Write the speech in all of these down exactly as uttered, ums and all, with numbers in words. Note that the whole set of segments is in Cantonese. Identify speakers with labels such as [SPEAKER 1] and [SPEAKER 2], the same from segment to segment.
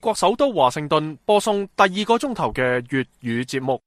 [SPEAKER 1] 國首都華盛頓播送第二個鐘頭嘅粵語節目。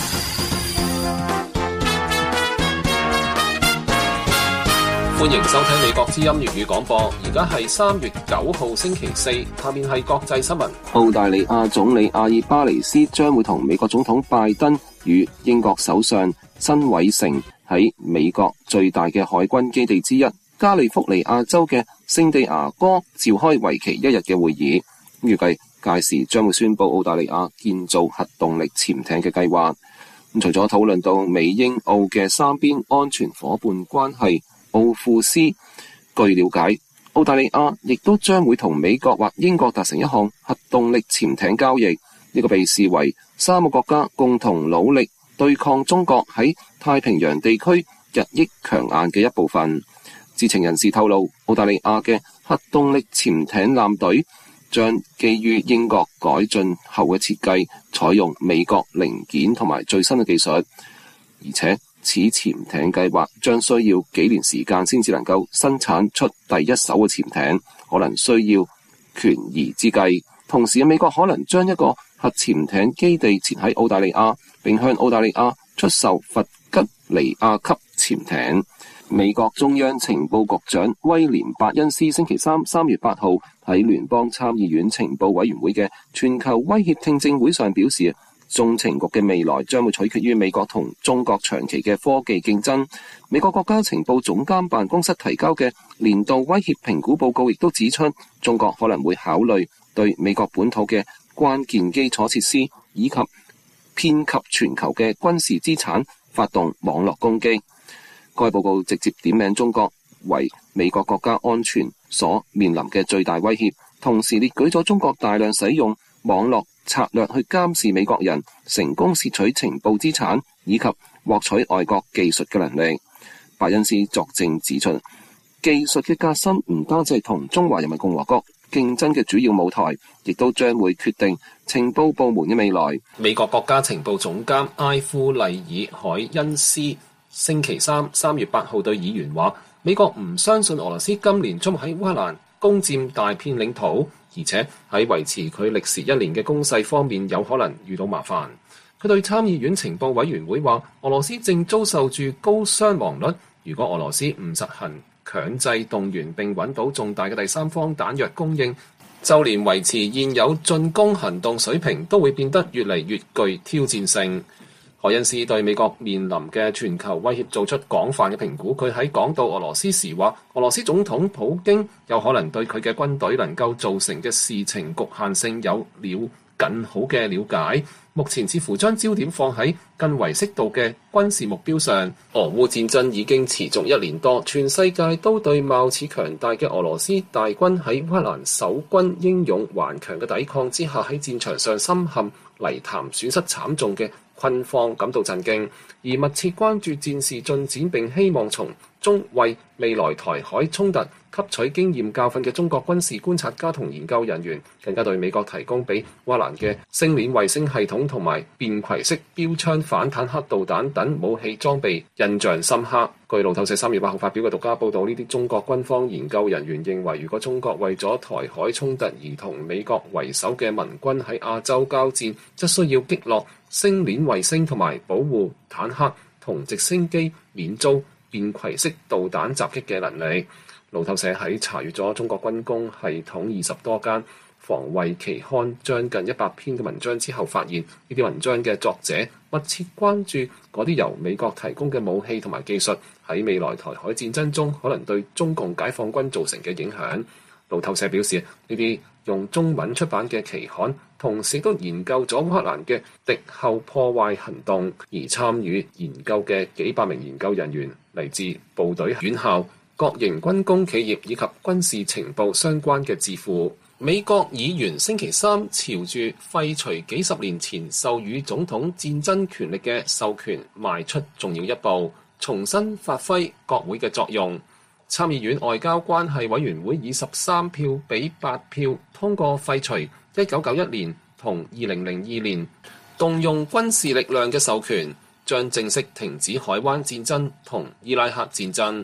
[SPEAKER 2] 歡迎收聽美國之音粵語廣播，而家係三月九號星期四，下面係國際新聞。
[SPEAKER 3] 澳大利亞總理阿爾巴尼斯將會同美國總統拜登與英國首相辛偉誠喺美國最大嘅海軍基地之一加利福尼亞州嘅聖地牙哥召開為期一日嘅會議，預計屆時將會宣布澳大利亞建造核動力潛艇嘅計劃。除咗討論到美英澳嘅三邊安全夥伴關係，奧庫斯據了解，澳大利亞亦都將會同美國或英國達成一項核動力潛艇交易，呢個被視為三個國家共同努力對抗中國喺太平洋地區日益強硬嘅一部分。知情人士透露，澳大利亞嘅核動力潛艇艦隊將基於英國改進後嘅設計，採用美國零件同埋最新嘅技術，而且此潛艇計劃將需要幾年時間先至能夠生產出第一艘嘅潛艇，可能需要權宜之計。同時，美國可能將一個核潛艇基地設喺澳大利亞，並向澳大利亞出售弗吉尼亞級潛艇。美國中央情報局長威廉伯恩斯星期三三月八號喺聯邦參議院情報委員會嘅全球威脅聽證會上表示，中情局嘅未來將會取決於美國同中國長期嘅科技競爭。美國國家情報總監辦公室提交嘅年度威脅評估報告亦都指出，中國可能會考慮對美國本土嘅關鍵基礎設施以及遍及全球嘅軍事資產發動網絡攻擊。該報告直接點名中國為美國國家安全所面臨嘅最大威脅，同時列舉咗中國大量使用網絡策略去監視美國人，成功竊取情報資產以及獲取外國技術嘅能力。伯恩斯作證指出，技術嘅革新唔單止係同中華人民共和國競爭嘅主要舞台，亦都將會決定情報部門嘅未來。
[SPEAKER 2] 美國國家情報總監埃夫利爾海恩斯星期三三月八號對議員話，美國唔相信俄羅斯今年將喺烏克蘭攻佔大片領土，而且喺維持佢歷時一年嘅攻勢方面有可能遇到麻煩。佢對參議院情報委員會話，俄羅斯正遭受住高傷亡率，如果俄羅斯唔實行強制動員並揾到重大嘅第三方彈藥供應，就連維持現有進攻行動水平都會變得越嚟越具挑戰性。海恩斯對美國面臨嘅全球威脅做出廣泛嘅評估。佢喺講到俄羅斯時話，俄羅斯總統普京有可能對佢嘅軍隊能夠造成嘅事情局限性有了更好嘅了解，目前似乎將焦點放喺更為適度嘅軍事目標上。俄烏戰爭已經持續一年多，全世界都對貌似強大嘅俄羅斯大軍喺烏克蘭守軍英勇頑強嘅抵抗之下，喺戰場上深陷泥潭、損失慘重嘅困況感到震驚，而密切關注戰事進展並希望從中為未來台海衝突吸取經驗教訓嘅中國軍事觀察家同研究人員，更加對美國提供俾烏克蘭嘅星鏈衛星系統同埋便攜式標槍反坦克導彈等武器裝備印象深刻。據路透社三月八號發表嘅獨家報導，呢啲中國軍方研究人員認為，如果中國為咗台海衝突而同美國為首嘅盟軍喺亞洲交戰，則需要擊落星鏈衛星同埋保護坦克同直升機免遭便攜式導彈襲擊嘅能力。路透社喺查閱咗中國軍工系統二十多間防衛期刊將近一百篇嘅文章之後，發現呢啲文章嘅作者密切關注嗰啲由美國提供嘅武器同埋技術喺未來台海戰爭中可能對中共解放軍造成嘅影響。路透社表示，呢啲用中文出版嘅期刊同時都研究咗烏克蘭嘅敵後破壞行動，而參與研究嘅幾百名研究人員嚟自部隊、院校、國營軍工企業以及軍事情報相關嘅智庫。美國議員星期三朝住廢除幾十年前授予總統戰爭權力嘅授權邁出重要一步，重新發揮國會嘅作用。參議院外交關係委員會以十三票比八票通過廢除一九九一年同二零零二年動用軍事力量嘅授權，將正式停止海灣戰爭同伊拉克戰爭。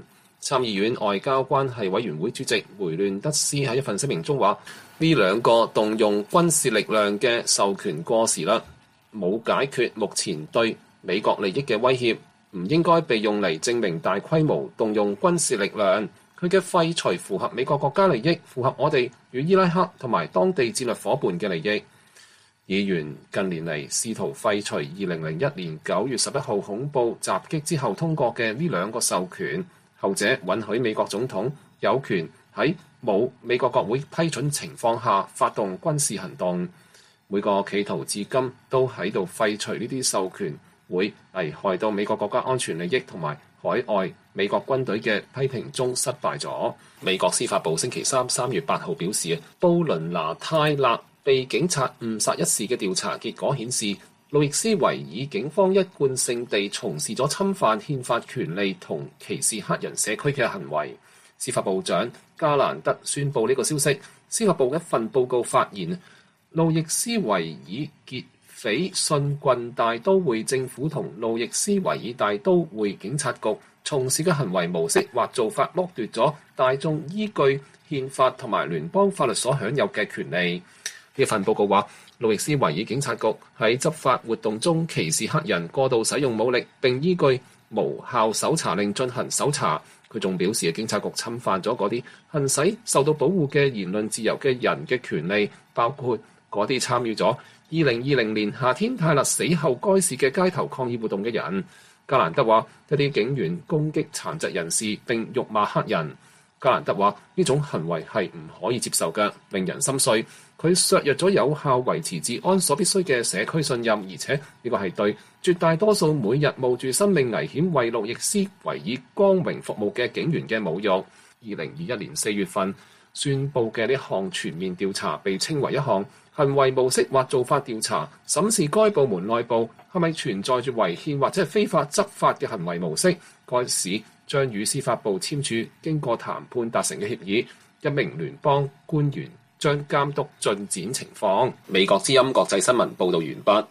[SPEAKER 2] 參議院外交關係委員會主席梅亂德斯喺一份聲明中話：呢兩個動用軍事力量嘅授權過時啦，冇解決目前對美國利益嘅威脅，唔應該被用嚟證明大規模動用軍事力量。佢嘅廢除符合美國國家利益，符合我哋與伊拉克同埋當地戰略夥伴嘅利益。議員近年嚟試圖廢除二零零一年九月十一號恐怖襲擊之後通過嘅呢兩個授權。後者允許美國總統有權喺冇美國國會批准情況下發動軍事行動。每個企圖至今都喺度廢除呢啲授權，會危害到美國國家安全利益同埋海外美國軍隊嘅批評中失敗咗。美國司法部星期三三月八號表示，布倫拿泰勒被警察誤殺一事嘅調查結果顯示，路易斯維爾警方一貫性地從事咗侵犯憲法權利同歧視黑人社區嘅行為。司法部長加蘭德宣布呢個消息。司法部一份報告發現，路易斯維爾劫匪信郡大都會政府同路易斯維爾大都會警察局從事嘅行為模式或做法剝奪咗大眾依據憲法同埋聯邦法律所享有嘅權利。呢份報告話，路易斯維爾警察局喺執法活動中歧視黑人，過度使用武力，並依據無效搜查令進行搜查。佢仲表示，警察局侵犯咗嗰啲行使受到保護嘅言論自由嘅人嘅權利，包括嗰啲參與咗二零二零年夏天泰勒死後該市嘅街頭抗議活動嘅人。加蘭德話，一啲警員攻擊殘疾人士並辱罵黑人。加蘭德話，呢種行為係唔可以接受嘅，令人心碎。佢削弱咗有效維持治安所必須嘅社區信任，而且呢個係對絕大多數每日冒住生命危險為路易斯維爾光榮服務嘅警員嘅侮辱。二零二一年四月份宣布嘅呢項全面調查被稱為一項行為模式或做法調查，審視該部門內部係咪存在住違憲或者係非法執法嘅行為模式。該市將與司法部簽署經過談判達成嘅協議，一名聯邦官員將監督進展情況。美國之音國際新聞報道完畢。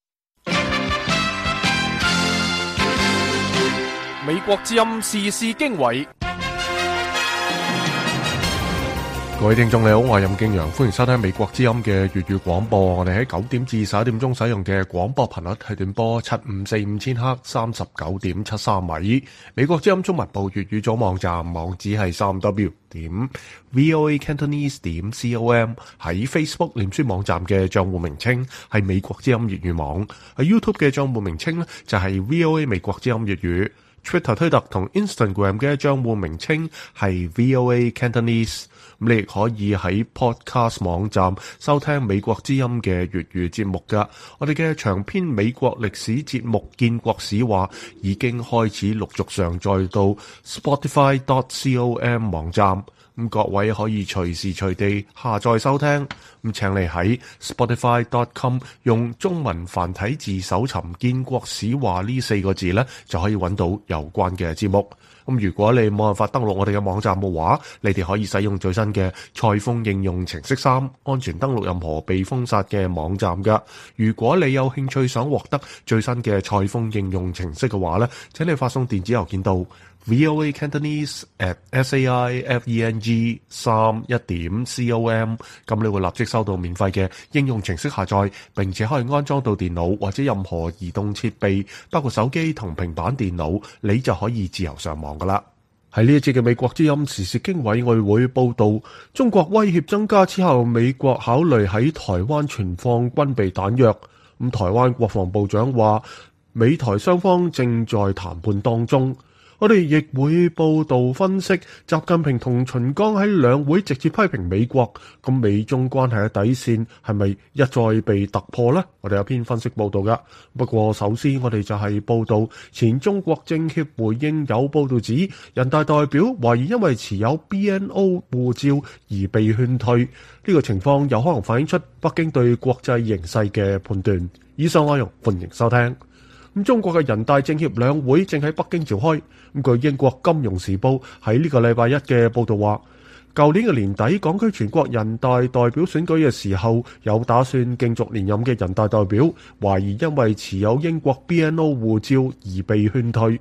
[SPEAKER 1] 美國之音時事經緯。
[SPEAKER 4] 各位聽眾你好，我係任敬陽，歡迎收聽美國之音嘅粵語廣播。我哋喺九點至十一點鐘使用嘅廣播頻率係短波七五四五千赫，三十九點七三米。美國之音中文部粵語組網站網址係三 w 點 voa cantonese 點 com。喺 Facebook 臉書網站嘅賬戶名稱係美國之音粵語網，喺 YouTube 嘅賬戶名稱呢就係 VOA 美國之音粵語。Twitter 推特同 Instagram 嘅賬戶名稱係 VOA Cantonese。咁你亦可以喺 Podcast 網站收聽美國之音嘅粵語節目噶。我哋嘅長篇美國歷史節目《建國史話》已經開始陸續上載到 Spotify dot com 網站。咁各位可以隨時隨地下載收聽。咁請你喺 Spotify dot com 用中文繁體字搜尋建國史話呢四個字呢，就可以揾到有關嘅節目。咁如果你冇辦法登錄我哋嘅網站嘅話，你哋可以使用最新嘅蔡豐應用程式三，安全登錄任何被封殺嘅網站噶。如果你有興趣想獲得最新嘅蔡豐應用程式嘅話呢，請你發送電子郵件到 voa cantonese at saifeng 三一點 com， 咁你會立即收到免費嘅應用程式下載，並且可以安裝到電腦或者任何移動設備，包括手機同平板電腦，你就可以自由上網噶啦。喺呢一節嘅美國之音時事經緯，我哋會報道中國威脅增加之後，美國考慮喺台灣存放軍備彈藥。咁台灣國防部長話，美台雙方正在談判當中。我哋亦會報道分析習近平同秦剛喺兩會直接批評美國，咁美中關係嘅底線係咪一再被突破呢？我哋有篇分析報道噶。不過首先我哋就係報道前中國政協回應有報道指人大代表懷疑因為持有 B N O 護照而被勸退，呢、這個情況有可能反映出北京對國際形勢嘅判斷。以上內容歡迎收聽。咁中國嘅人大政協兩會正喺北京召開。咁據英國金融時報喺呢個禮拜一嘅報道話，舊年嘅年底港區全國人大代表選舉嘅時候，有打算競逐連任嘅人大代表懷疑因為持有英國 B N O 護照而被勸退。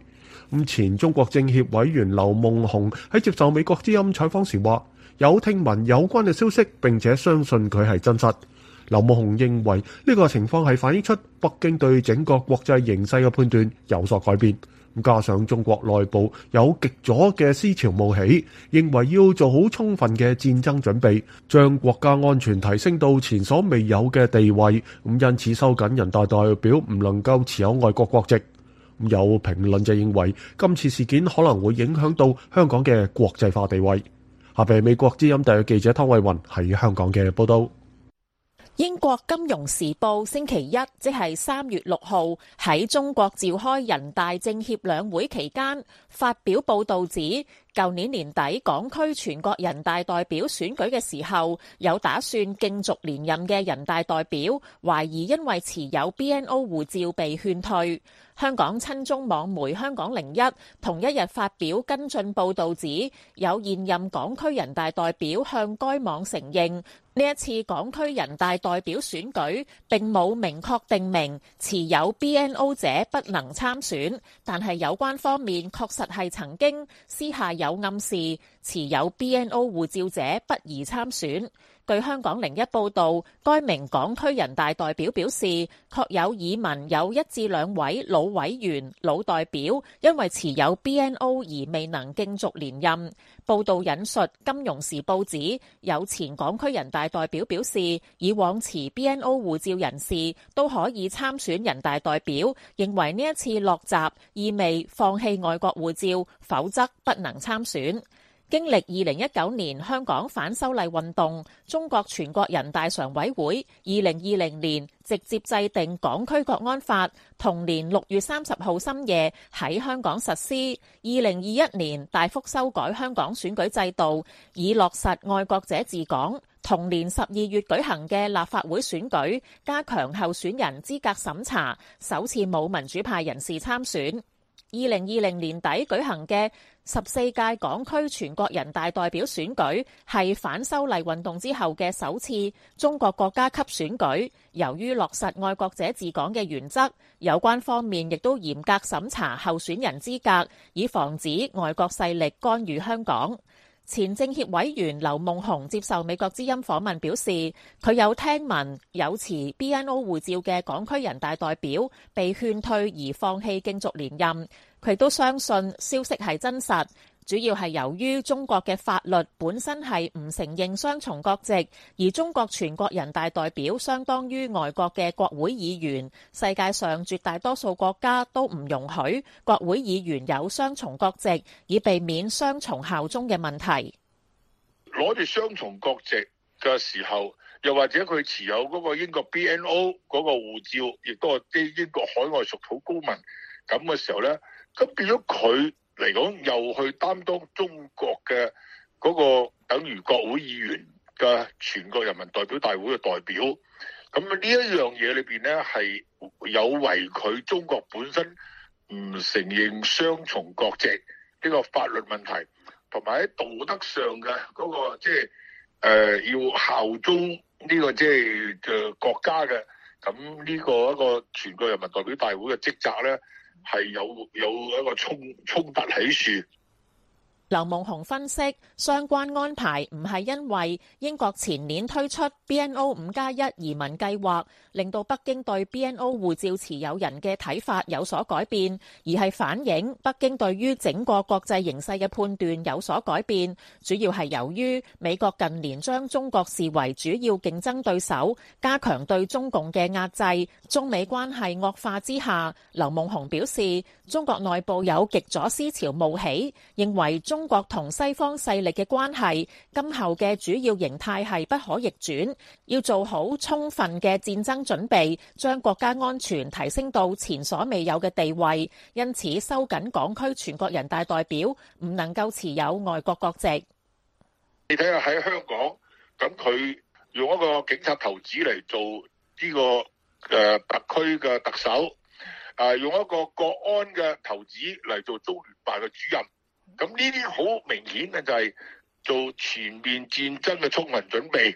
[SPEAKER 4] 咁前中國政協委員劉夢熊喺接受美國之音採訪時話：有聽聞有關嘅消息，並且相信佢係真實。劉夢熊認為呢個情況係反映出北京對整個國際形勢嘅判斷有所改變。加上中國內部有極左嘅思潮冒起，認為要做好充分嘅戰爭準備，將國家安全提升到前所未有嘅地位。咁因此收緊人大代表唔能夠持有外國國籍。有評論就認為今次事件可能會影響到香港嘅國際化地位。下邊美國之音特約記者湯慧雲喺香港嘅報道。
[SPEAKER 5] 英國金融時報星期一，即係三月六號喺中國召開人大政協兩會期間發表報道指，舊年年底港區全國人大代表選舉嘅時候，有打算競逐連任嘅人大代表懷疑因為持有 B N O 護照被勸退。香港親中網媒香港零一同一日發表跟進報導指，有現任港區人大代表向該網承認，呢一次港區人大代表選舉並冇明確定明持有 B N O 者不能參選，但係有關方面確實係曾經私下有暗示持有 B N O 護照者不宜參選。據香港零一報導，該名港區人大代表表示，確有耳聞有一至兩位老委員、老代表因為持有 B N O 而未能競逐連任。報導引述《金融時報》指，有前港區人大代表表示，以往持 B N O 護照人士都可以參選人大代表，認為呢一次落閘意味放棄外國護照，否則不能參選。經歷二零一九年香港反修例運動，中國全國人大常委會二零二零年直接制定港區國安法，同年六月三十號深夜喺香港實施。二零二一年大幅修改香港選舉制度，以落實愛國者治港。同年十二月舉行嘅立法會選舉，加強候選人資格審查，首次冇民主派人士參選。二零二零年底舉行嘅十四屆港區全國人大代表選舉，係反修例運動之後嘅首次中國國家級選舉。由於落實愛國者治港嘅原則，有關方面亦都嚴格審查候選人資格，以防止外國勢力干預香港。前政協委員劉夢熊接受美國之音訪問表示，佢有聽聞有持 B N O 護照嘅港區人大代表被勸退而放棄競逐連任，佢都相信消息係真實。主要係由於中國嘅法律本身係唔承認雙重國籍，而中國全國人大代表相當於外國嘅國會議員，世界上絕大多數國家都唔容許國會議員有雙重國籍，以避免雙重效忠嘅問題。
[SPEAKER 6] 攞住雙重國籍嘅時候，又或者佢持有嗰個英國 B N O 嗰個護照，亦都係啲英國海外屬土公民咁嘅時候咧，咁變咗佢嚟講又去擔當中國嘅嗰個等於國會議員嘅全國人民代表大會嘅代表，咁呢一樣嘢裏邊咧係有違佢中國本身唔承認雙重國籍呢個法律問題，同埋喺道德上嘅嗰個即係誒要效忠呢個即係嘅國家嘅，咁呢個一個全國人民代表大會嘅職責咧，係有有一個衝衝突喺處。
[SPEAKER 5] 劉夢熊分析，相關安排唔係因為英國前年推出 B N O 五加一移民計劃，令到北京對 B N O 護照持有人嘅睇法有所改變，而係反映北京對於整個國際形勢嘅判斷有所改變。主要係由於美國近年將中國視為主要競爭對手，加強對中共嘅壓制，中美關係惡化之下，劉夢熊表示，中國內部有極左思潮冒起，認為中中國同西方勢力嘅關係，今後嘅主要形態係不可逆轉，要做好充分嘅戰爭準備，將國家安全提升到前所未有嘅地位。因此，收緊港區全國人大代表唔能夠持有外國國籍。
[SPEAKER 6] 你睇下喺香港，咁佢用一個警察頭子嚟做呢個誒特區嘅特首，誒用一個國安嘅頭子嚟做中聯辦嘅主任。咁呢啲好明顯嘅就係做全面戰爭嘅充分準備，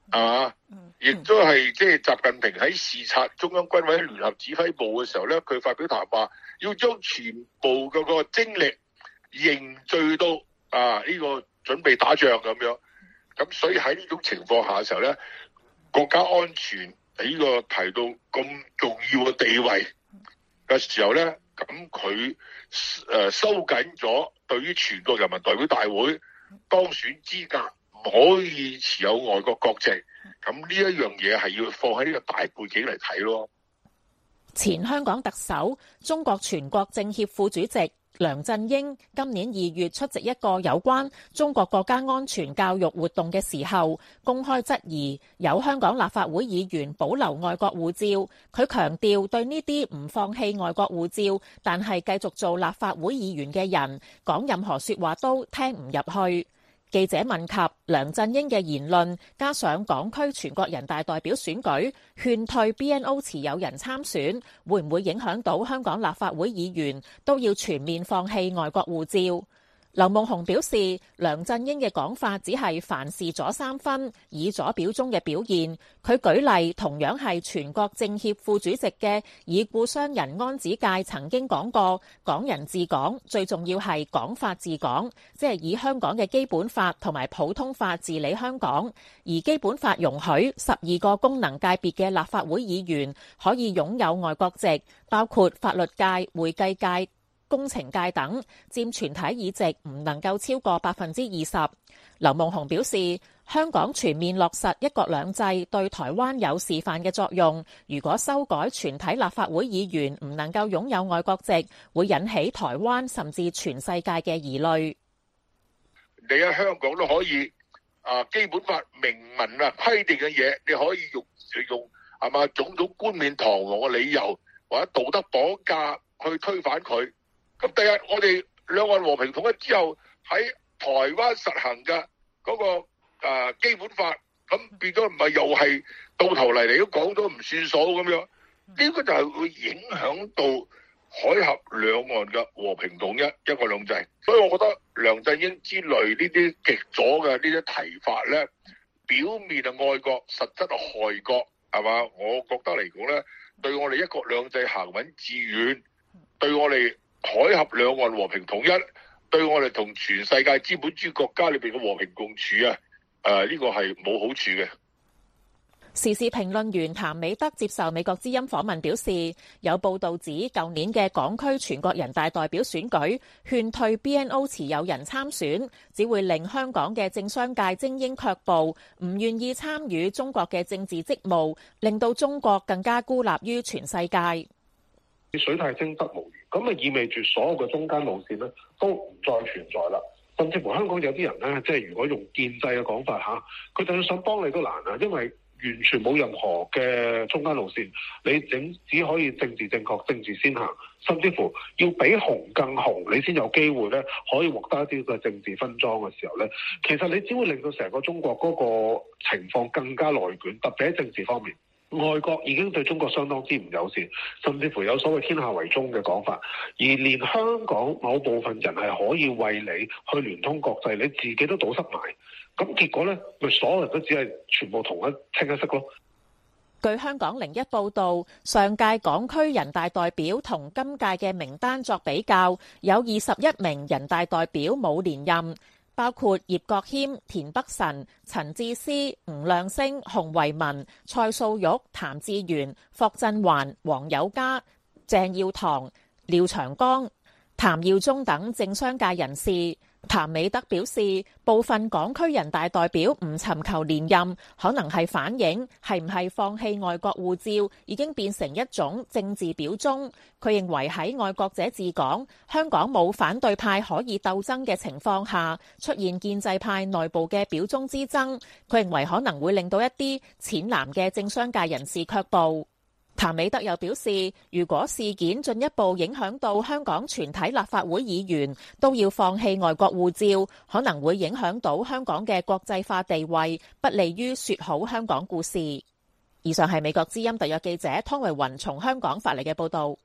[SPEAKER 6] 係嘛？亦都係即係習近平喺視察中央軍委聯合指揮部嘅時候咧，佢發表談話，要將全部嗰個精力凝聚到啊呢個準備打仗咁樣。咁所以喺呢種情況下嘅時候咧，國家安全喺呢個提到咁重要嘅地位嘅時候咧，咁佢誒收緊咗對於全國人民代表大會當選資格唔可以持有外國國籍，咁呢一樣嘢係要放喺呢個大背景嚟睇咯。
[SPEAKER 5] 前香港特首、中國全國政協副主席梁振英今年二月出席一個有關中國國家安全教育活動嘅時候，公開質疑有香港立法會議員保留外國護照。佢強調對呢啲唔放棄外國護照，但係繼續做立法會議員嘅人，講任何說話都聽唔入去。記者問及梁振英嘅言論，加上港區全國人大代表選舉勸退 B N O 持有人參選，會唔會影響到香港立法會議員都要全面放棄外國護照？劉夢熊表示，梁振英嘅講法只係凡事左三分，以左表中嘅表現。佢舉例，同樣係全國政協副主席嘅已故商人安子介曾經講過，港人治港最重要係港法治港，即係以香港嘅基本法同埋普通法治理香港。而基本法容許十二個功能界別嘅立法會議員可以擁有外國籍，包括法律界、會計界、工程界等，佔全體議席唔能夠超過百分之二十。劉夢熊表示，香港全面落實一國兩制對台灣有示範嘅作用。如果修改全體立法會議員唔能夠擁有外國籍，會引起台灣甚至全世界嘅疑慮。
[SPEAKER 6] 你喺香港都可以啊，基本法明文啊規定嘅嘢，你可以用用係嘛種種冠冕堂皇嘅理由或者道德綁架去推翻佢。咁第日我哋兩岸和平統一之後，喺台灣實行嘅嗰個誒基本法，咁變咗唔係又係到頭嚟嚟都講咗唔算數咁樣，呢個就係會影響到海峽兩岸嘅和平統一、一國兩制。所以我覺得梁振英之類呢啲極左嘅呢啲提法咧，表面係愛國，實質係害國，係嘛？我覺得嚟講咧，對我哋一國兩制行穩致遠，對我哋海峽兩岸和平統一，對我哋同全世界資本主義國家裏邊嘅和平共處啊，誒、呃、呢、這個係冇好處嘅。
[SPEAKER 5] 時事評論員譚美德接受美國之音訪問表示，有報道指舊年嘅港區全國人大代表選舉勸退 B N O 持有人參選，只會令香港嘅政商界精英卻步，唔願意參與中國嘅政治職務，令到中國更加孤立於全世界。
[SPEAKER 7] 水太清則無魚，咁啊意味住所有嘅中間路線咧都唔再存在啦。甚至乎香港有啲人咧，即係如果用建制嘅講法嚇，佢就算想幫你都難啊，因為完全冇任何嘅中間路線，你整只可以政治正確、政治先行，甚至乎要比紅更紅，你先有機會咧可以獲得一啲嘅政治分贓嘅時候咧，其實你只會令到成個中國嗰個情況更加內捲，特別喺政治方面。外國已經對中國相當之唔友善，甚至乎有所謂天下為中嘅講法，而連香港某部分人係可以為你去聯通國際，你自己都堵塞埋，咁結果呢，咪所有人都只係全部同一清一色咯。
[SPEAKER 5] 據香港零一報導，上屆港區人大代表同今屆嘅名單作比較，有二十一名人大代表冇連任，包括葉國謙、田北辰、陳智思、吳亮星、洪為民、蔡素玉、譚志源、霍震寰、黃友嘉、鄭耀棠、廖長江、譚耀宗等政商界人士。譚美德表示，部分港區人大代表唔尋求連任，可能係反映係唔係放棄外國護照已經變成一種政治表忠。佢認為喺愛國者治港、香港冇反對派可以鬥爭嘅情況下，出現建制派內部嘅表忠之爭，佢認為可能會令到一啲淺藍嘅政商界人士卻步。譚美德又表示，如果事件進一步影響到香港全體立法會議員都要放棄外國護照，可能會影響到香港嘅國際化地位，不利於說好香港故事。以上係美國之音特約記者湯維雲從香港發嚟嘅報導。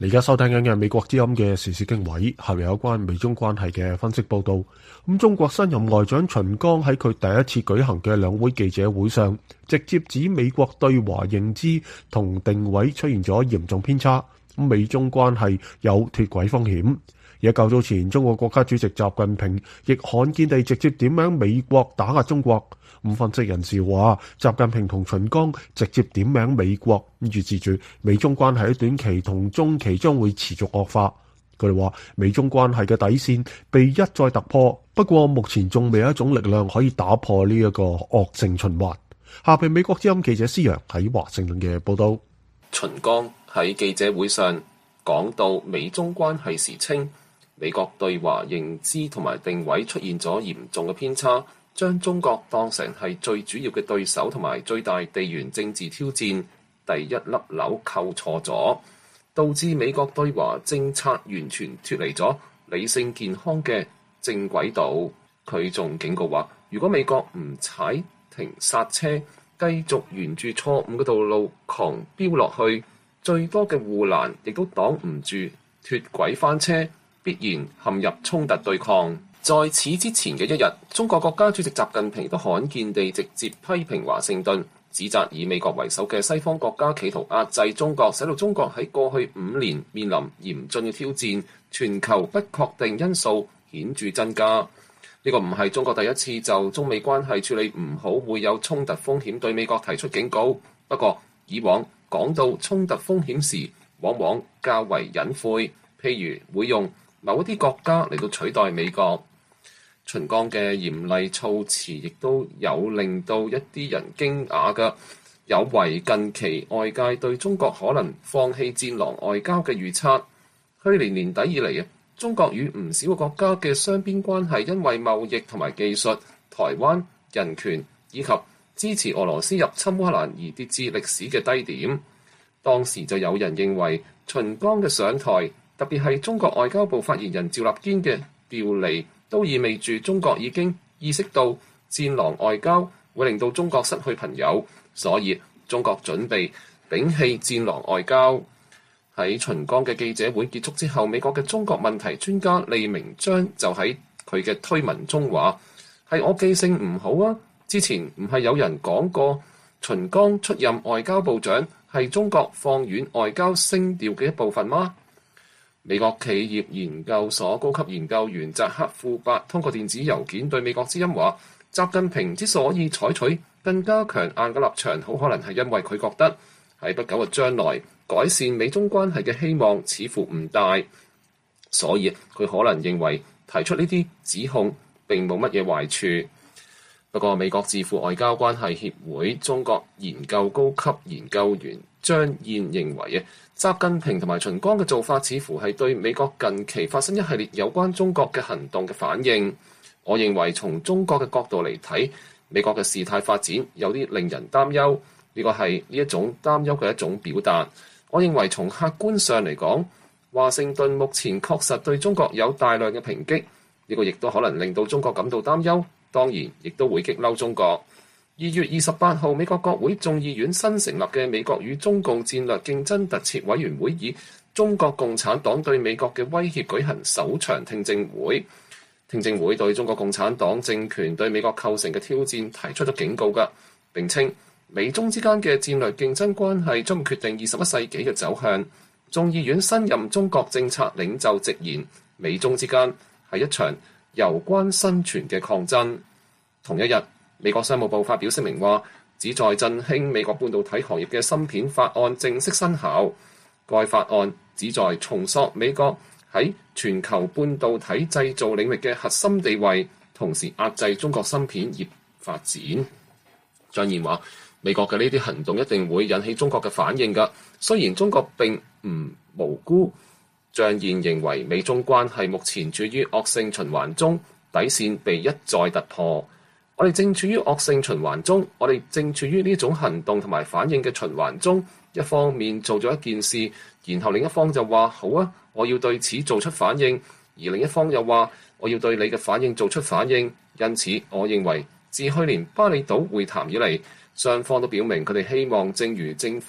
[SPEAKER 4] 你而家收聽緊嘅美國之音嘅時事經緯，係有關美中關係嘅分析報道。咁中國新任外長秦剛喺佢第一次舉行嘅兩會記者會上，直接指美國對華認知同定位出現咗嚴重偏差，咁美中關係有脫軌風險。而較早前，中國國家主席習近平亦罕見地直接點名美國打壓中國。咁分析人士話，習近平同秦剛直接點名美國，預示住美中關係喺短期同中期將會持續惡化。佢哋話，美中關係嘅底線被一再突破，不過目前仲未有一種力量可以打破呢一個惡性循環。下邊美國之音記者施陽喺華盛頓嘅報道。
[SPEAKER 2] 秦剛喺記者會上講到美中關係時稱，美國對華認知同埋定位出現咗嚴重嘅偏差，將中國當成係最主要嘅對手同埋最大地緣政治挑戰，第一粒紐扣錯咗，導致美國對華政策完全脫離咗理性健康嘅正軌道。佢仲警告話，如果美國唔踩停剎車，繼續沿住錯誤嘅道路狂飆落去，最多嘅護欄亦都擋唔住脫軌翻車，必然陷入衝突對抗。在此之前嘅一日，中國國家主席習近平都罕見地直接批評華盛頓，指責以美國為首嘅西方國家企圖壓制中國，使到中國喺過去五年面臨嚴峻嘅挑戰，全球不確定因素顯著增加。呢個唔係中國第一次就中美關係處理唔好會有衝突風險對美國提出警告，不過以往講到衝突風險時，往往較為隱晦，譬如會用某一啲國家嚟到取代美國。秦剛嘅嚴厲措辭亦都有令到一啲人驚訝嘅，有違近期外界對中國可能放棄戰狼外交嘅預測。去年年底以嚟啊，中國與唔少個國家嘅雙邊關係因為貿易同埋技術、台灣、人權以及支持俄羅斯入侵烏克蘭而跌至歷史嘅低點。當時就有人認為秦剛嘅上台，特別係中國外交部發言人趙立堅嘅調離，都意味住中國已經意識到戰狼外交會令到中國失去朋友，所以中國準備摒棄戰狼外交。喺秦剛嘅記者會結束之後，美國嘅中國問題專家利明章就喺佢嘅推文中話：係我記性唔好啊！之前唔係有人講過秦剛出任外交部長係中國放軟外交聲調嘅一部分嗎？美國企業研究所高級研究員扎克庫伯通過電子郵件對美國之音話：習近平之所以採取更加強硬嘅立場，好可能係因為佢覺得喺不久嘅將來改善美中關係嘅希望似乎唔大，所以佢可能認為提出呢啲指控並冇乜嘢壞處。不過，美國智庫外交關係協會中國研究高級研究員張燕認為啊，習近平同埋秦剛嘅做法似乎係對美國近期發生一系列有關中國嘅行動嘅反應。我認為從中國嘅角度嚟睇，美國嘅事態發展有啲令人擔憂，呢個係呢一種擔憂嘅一種表達。我認為從客觀上嚟講，華盛頓目前確實對中國有大量嘅抨擊，呢個亦都可能令到中國感到擔憂，當然亦都會激嬲中國。二月二十八號，美國國會眾議院新成立嘅美國與中共戰略競爭特設委員會以中國共產黨對美國嘅威脅舉行首場聽證會。聽證會對中國共產黨政權對美國構成嘅挑戰提出咗警告㗎，並稱美中之間嘅戰略競爭關係將會決定二十一世紀嘅走向。眾議院新任中國政策領袖直言，美中之間係一場攸關生存嘅抗爭。同一日，美國商務部發表聲明話，旨在振興美國半導體行業嘅芯片法案正式生效。該法案旨在重塑美國喺全球半導體製造領域嘅核心地位，同時壓制中國芯片業發展。張燕話，美國嘅呢啲行動一定會引起中國嘅反應㗎。雖然中國並唔無辜，張燕認為美中關係目前處於惡性循環中，底線被一再突破。我哋正處於惡性循環中，我哋正處於呢種行動同埋反應嘅循環中。一方面做咗一件事，然後另一方就話好啊，我要對此做出反應，而另一方又話我要對你嘅反應做出反應。因此，我認為自去年巴厘島會談以嚟，雙方都表明佢哋希望正如政府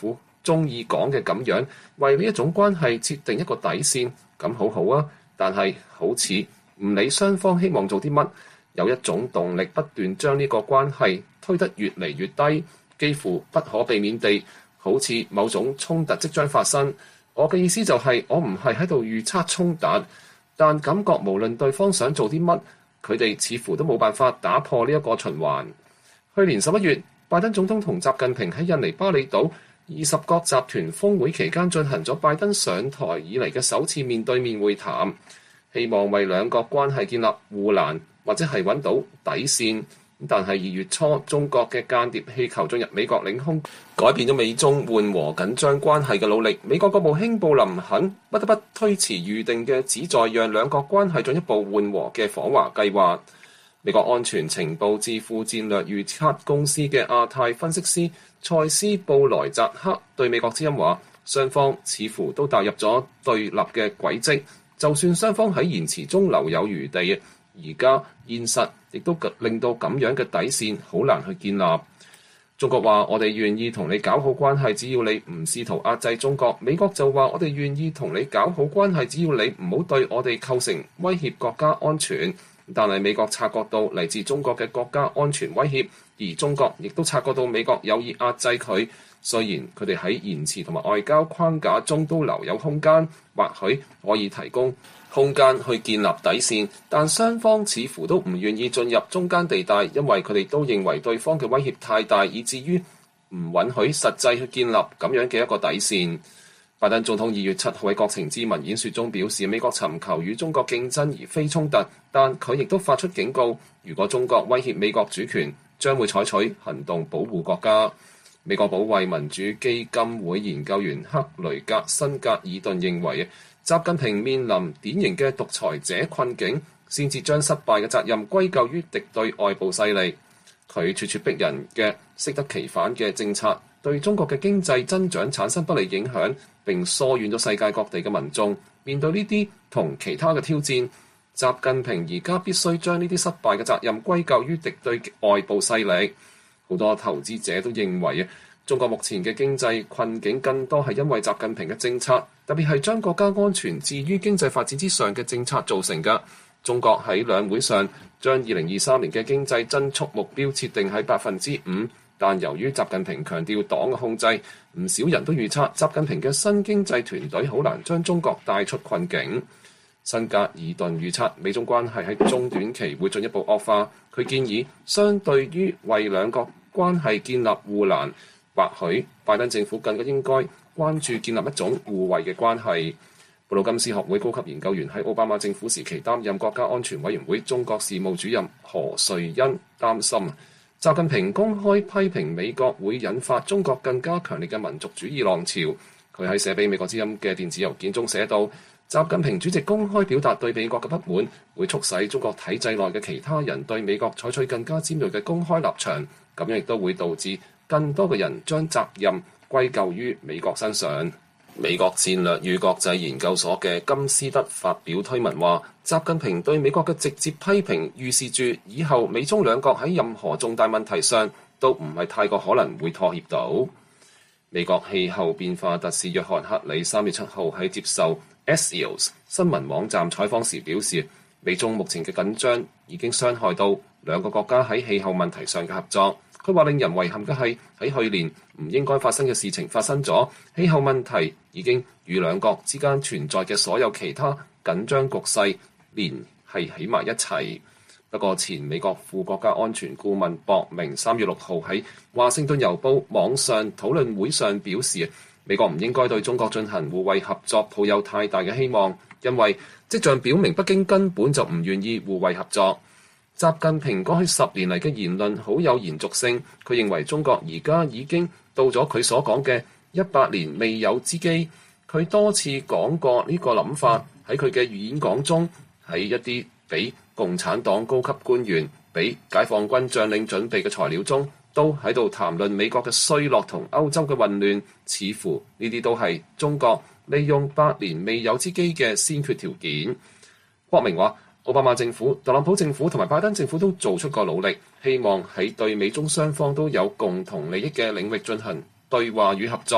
[SPEAKER 2] 中意講嘅咁樣，為呢一種關係設定一個底線，咁好好啊。但係好似唔理雙方希望做啲乜，有一種動力不斷將呢個關係推得越嚟越低，幾乎不可避免地，好似某種衝突即將發生。我嘅意思就係，我唔係喺度預測衝突，但感覺無論對方想做啲乜，佢哋似乎都冇辦法打破呢一個循環。去年十一月，拜登總統同習近平喺印尼巴厘島二十國集團峰會期間進行咗拜登上台以嚟嘅首次面對面會談，希望為兩國關係建立護欄或者係揾到底線。但係二月初，中國嘅間諜氣球進入美國領空，改變咗美中緩和緊張關係嘅努力。美國國務卿布林肯不得不推遲預定嘅旨在讓兩國關係進一步緩和嘅訪華計劃。美國安全情報智庫戰略預測公司嘅亞太分析師塞斯布萊澤克對美國之音話，雙方似乎都踏入咗對立嘅軌跡，就算雙方喺言辭中留有餘地，而家現實亦都令到咁樣嘅底線好難去建立。中國話我哋願意同你搞好關係，只要你唔試圖壓制中國。美國就話我哋願意同你搞好關係，只要你唔好對我哋構成威脅國家安全。但係美國察覺到嚟自中國嘅國家安全威脅，而中國亦都察覺到美國有意壓制佢。雖然佢哋喺言辭同埋外交框架中都留有空間，或許可以提供空間去建立底線，但雙方似乎都唔願意進入中間地帶，因為佢哋都認為對方嘅威脅太大，以至於唔允許實際去建立咁樣嘅一個底線。拜登總統二月七號喺國情咨文演說中表示，美國尋求與中國競爭而非衝突，但佢亦都發出警告，如果中國威脅美國主權，將會採取行動保護國家。美國保衛民主基金會研究員克雷格辛格爾頓認為，習近平面臨典型嘅獨裁者困境，先至將失敗嘅責任歸咎於敵對外部勢力。佢咄咄逼人嘅適得其反嘅政策，對中國嘅經濟增長產生不利影響，並疏遠咗世界各地嘅民眾。面對呢啲同其他嘅挑戰，習近平而家必須將呢啲失敗嘅責任歸咎於敵對外部勢力。好多投資者都認為，中國目前嘅經濟困境更多係因為習近平嘅政策，特別係將國家安全置於經濟發展之上嘅政策造成嘅。中國喺兩會上將二零二三年嘅經濟增速目標設定喺百分之五，但由於習近平強調黨嘅控制，唔少人都預測習近平嘅新經濟團隊好難將中國帶出困境。辛格爾頓預測美中關係喺中短期會進一步惡化。佢建議，相對於為兩國關係建立護欄，或許拜登政府更加應該關注建立一種互惠嘅關係。布魯金斯學會高級研究員喺奧巴馬政府時期擔任國家安全委員會中國事務主任何瑞恩擔心，習近平公開批評美國會引發中國更加強烈嘅民族主義浪潮。佢喺寫俾美國之音嘅電子郵件中寫道，習近平主席公開表達對美國嘅不滿，會促使中國體制內嘅其他人對美國採取更加尖銳嘅公開立場，咁樣亦都會導致更多嘅人將責任歸咎於美國身上。美國戰略與國際研究所嘅金斯德發表推文話，習近平對美國嘅直接批評預示住以後美中兩國喺任何重大問題上都唔係太過可能會妥協到。美國氣候變化特使約翰克里三月七號喺接受 Axios 新聞網站採訪時表示，美中目前嘅緊張已經傷害到兩個國家喺氣候問題上嘅合作。佢話令人遺憾嘅係，喺去年唔應該發生嘅事情發生咗，氣候問題已經與兩國之間存在嘅所有其他緊張局勢連繫起埋一齊。不過，前美國副國家安全顧問博明三月六號喺華盛頓郵報網上討論會上表示，美國唔應該對中國進行互惠合作抱有太大嘅希望，因為跡象表明北京根本就唔願意互惠合作。習近平過去十年嚟嘅言論好有延續性，佢認為中國而家已經到咗佢所講嘅一百年未有之機。佢多次講過呢個諗法，喺佢嘅演講中，喺一啲俾共產黨高級官員、俾解放軍將領準備嘅材料中，都喺度談論美國嘅衰落同歐洲嘅混亂，似乎呢啲都係中國利用百年未有之機嘅先決條件。郭明話，奧巴馬政府、特朗普政府同埋拜登政府都做出過努力，希望喺對美中雙方都有共同利益嘅領域進行對話與合作，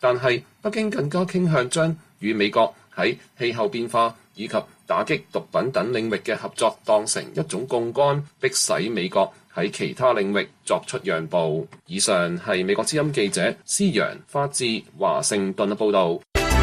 [SPEAKER 2] 但係北京更加傾向將與美國喺氣候變化以及打擊毒品等領域嘅合作當成一種槓桿，迫使美國喺其他領域作出讓步。以上係美國之音記者施陽發自華盛頓嘅報導。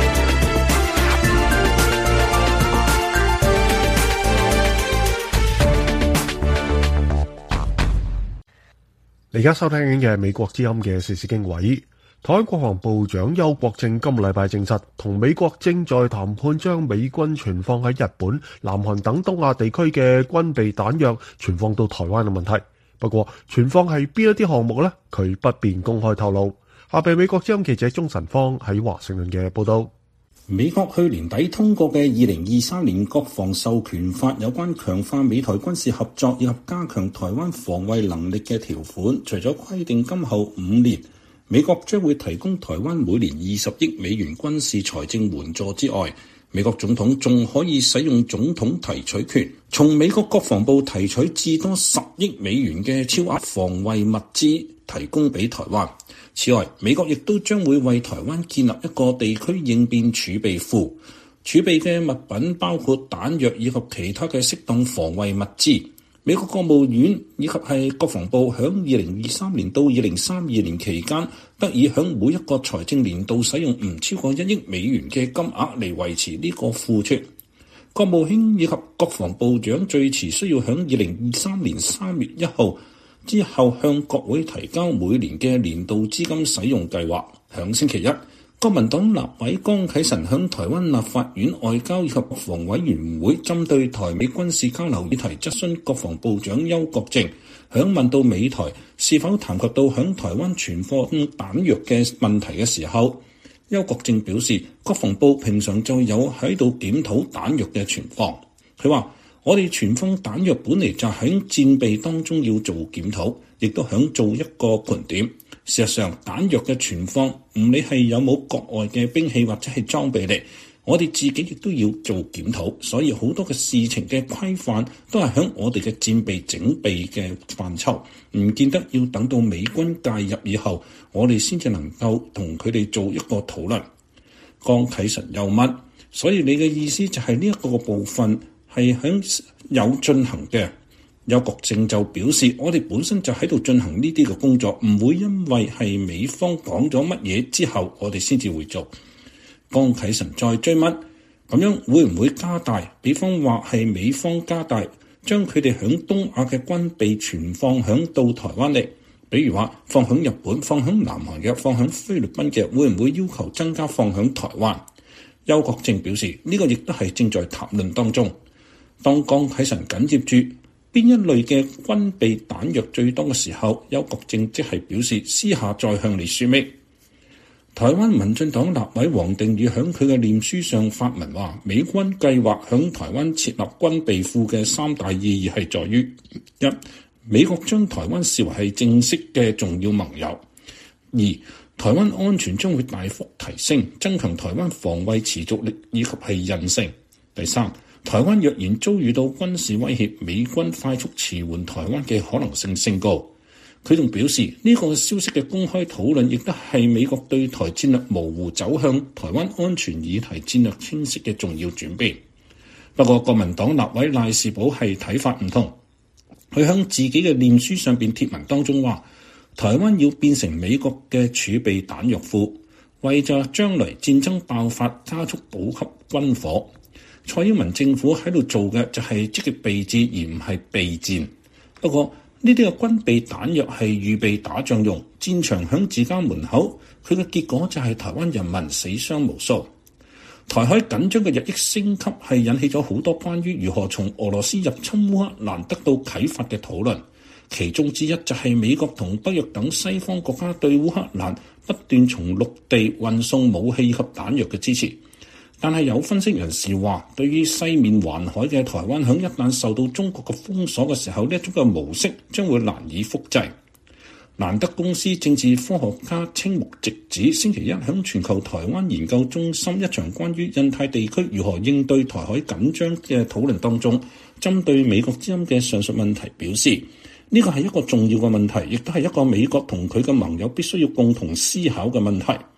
[SPEAKER 4] 你而家收聽緊嘅美國之音嘅時事經緯。台灣國防部長邱國正今個禮拜證實，同美國正在談判將美軍存放喺日本、南韓等東亞地區嘅軍備彈藥存放到台灣嘅問題。不過，存放係邊一啲項目呢？佢不便公開透露。下邊美國之音記者鍾晨芳喺華盛頓嘅報道。
[SPEAKER 8] 美國去年底通過嘅二零二三年國防授權法有關強化美台軍事合作以及加強台灣防衛能力嘅條款，除咗規定今後五年美國將會提供台灣每年二十億美元軍事財政援助之外，美國總統仲可以使用總統提取權，從美國國防部提取至多十億美元嘅超額防衛物資提供俾台灣。此外，美國亦都將會為台灣建立一個地區應變儲備庫，儲備嘅物品包括彈藥以及其他嘅適當防衛物資。美國國務院以及係國防部響二零二三年到二零三二年期間，得以響每一個財政年度使用唔超過一億美元嘅金額嚟維持呢個庫存。國務卿以及國防部長最遲需要響二零二三年三月一號之後向國會提交每年嘅年度資金使用計劃。響星期一，國民黨立委江啟臣向台灣立法院外交及國防委員會針對台美軍事交流議題質詢國防部長邱國正，響問到美台是否談及到響台灣存放彈藥嘅問題嘅時候，邱國正表示，國防部平常就有喺度檢討彈藥嘅存放。佢話：我哋存放彈藥本嚟就喺戰備當中要做檢討，亦都響做一個盤點。事實上，彈藥嘅存放唔理係有冇國外嘅兵器或者係裝備嚟，我哋自己亦都要做檢討。所以好多嘅事情嘅規範都係響我哋嘅戰備整備嘅範疇，唔見得要等到美軍介入以後，我哋先至能夠同佢哋做一個討論。江啟臣又問：所以你嘅意思就係呢一個部分係響有進行嘅？邱國正就表示，我哋本身就喺度進行呢啲嘅工作，唔會因為係美方講咗乜嘢之後，我哋先至會做。江啟臣再追問，咁樣會唔會加大？比方話係美方加大，將佢哋響東亞嘅軍備存放響到台灣嚟，比如話放響日本、放響南韓嘅、放響菲律賓嘅，會唔會要求增加放響台灣？邱國正表示，呢個亦都係正在談論當中。當江啟臣緊接住邊一類嘅軍備彈藥最多嘅時候，邱國正即係表示私下再向你說明。台灣民進黨立委王定宇響佢嘅臉書上發文話，美軍計劃響台灣設立軍備庫嘅三大意義係在於：一、美國將台灣視為係正式嘅重要盟友；二、台灣安全將會大幅提升，增強台灣防衛持續力以及係韌性；第三，台灣若然遭遇到軍事威脅，美軍快速馳援台灣嘅可能性升高。佢仲表示，呢個消息嘅公開討論亦都係美國對台戰略模糊走向台灣安全議題戰略清晰嘅重要轉變。不過國民黨立委賴士葆係睇法唔同，佢向自己嘅臉書上邊貼文當中話，台灣要變成美國嘅儲備彈藥庫，為咗將來戰爭爆發加速補給軍火。蔡英文政府喺度做嘅就係積極備戰，而唔係備戰。不過呢啲嘅軍備彈藥係預備打仗用，戰場響自家門口，佢嘅結果就係台灣人民死傷無數。台海緊張嘅日益升級係引起咗好多關於如何從俄羅斯入侵烏克蘭得到啟發嘅討論，其中之一就係美國同北約等西方國家對烏克蘭不斷從陸地運送武器及彈藥嘅支持。但係有分析人士話，對於西面環海嘅台灣，響一旦受到中國嘅封鎖嘅時候，呢一種嘅模式將會難以複製。蘭德公司政治科學家青木直子星期一響全球台灣研究中心一場關於印太地區如何應對台海緊張嘅討論當中，針對美國之音嘅上述問題表示，呢個係一個重要嘅問題，亦都係一個美國同佢嘅盟友必須要共同思考嘅問題。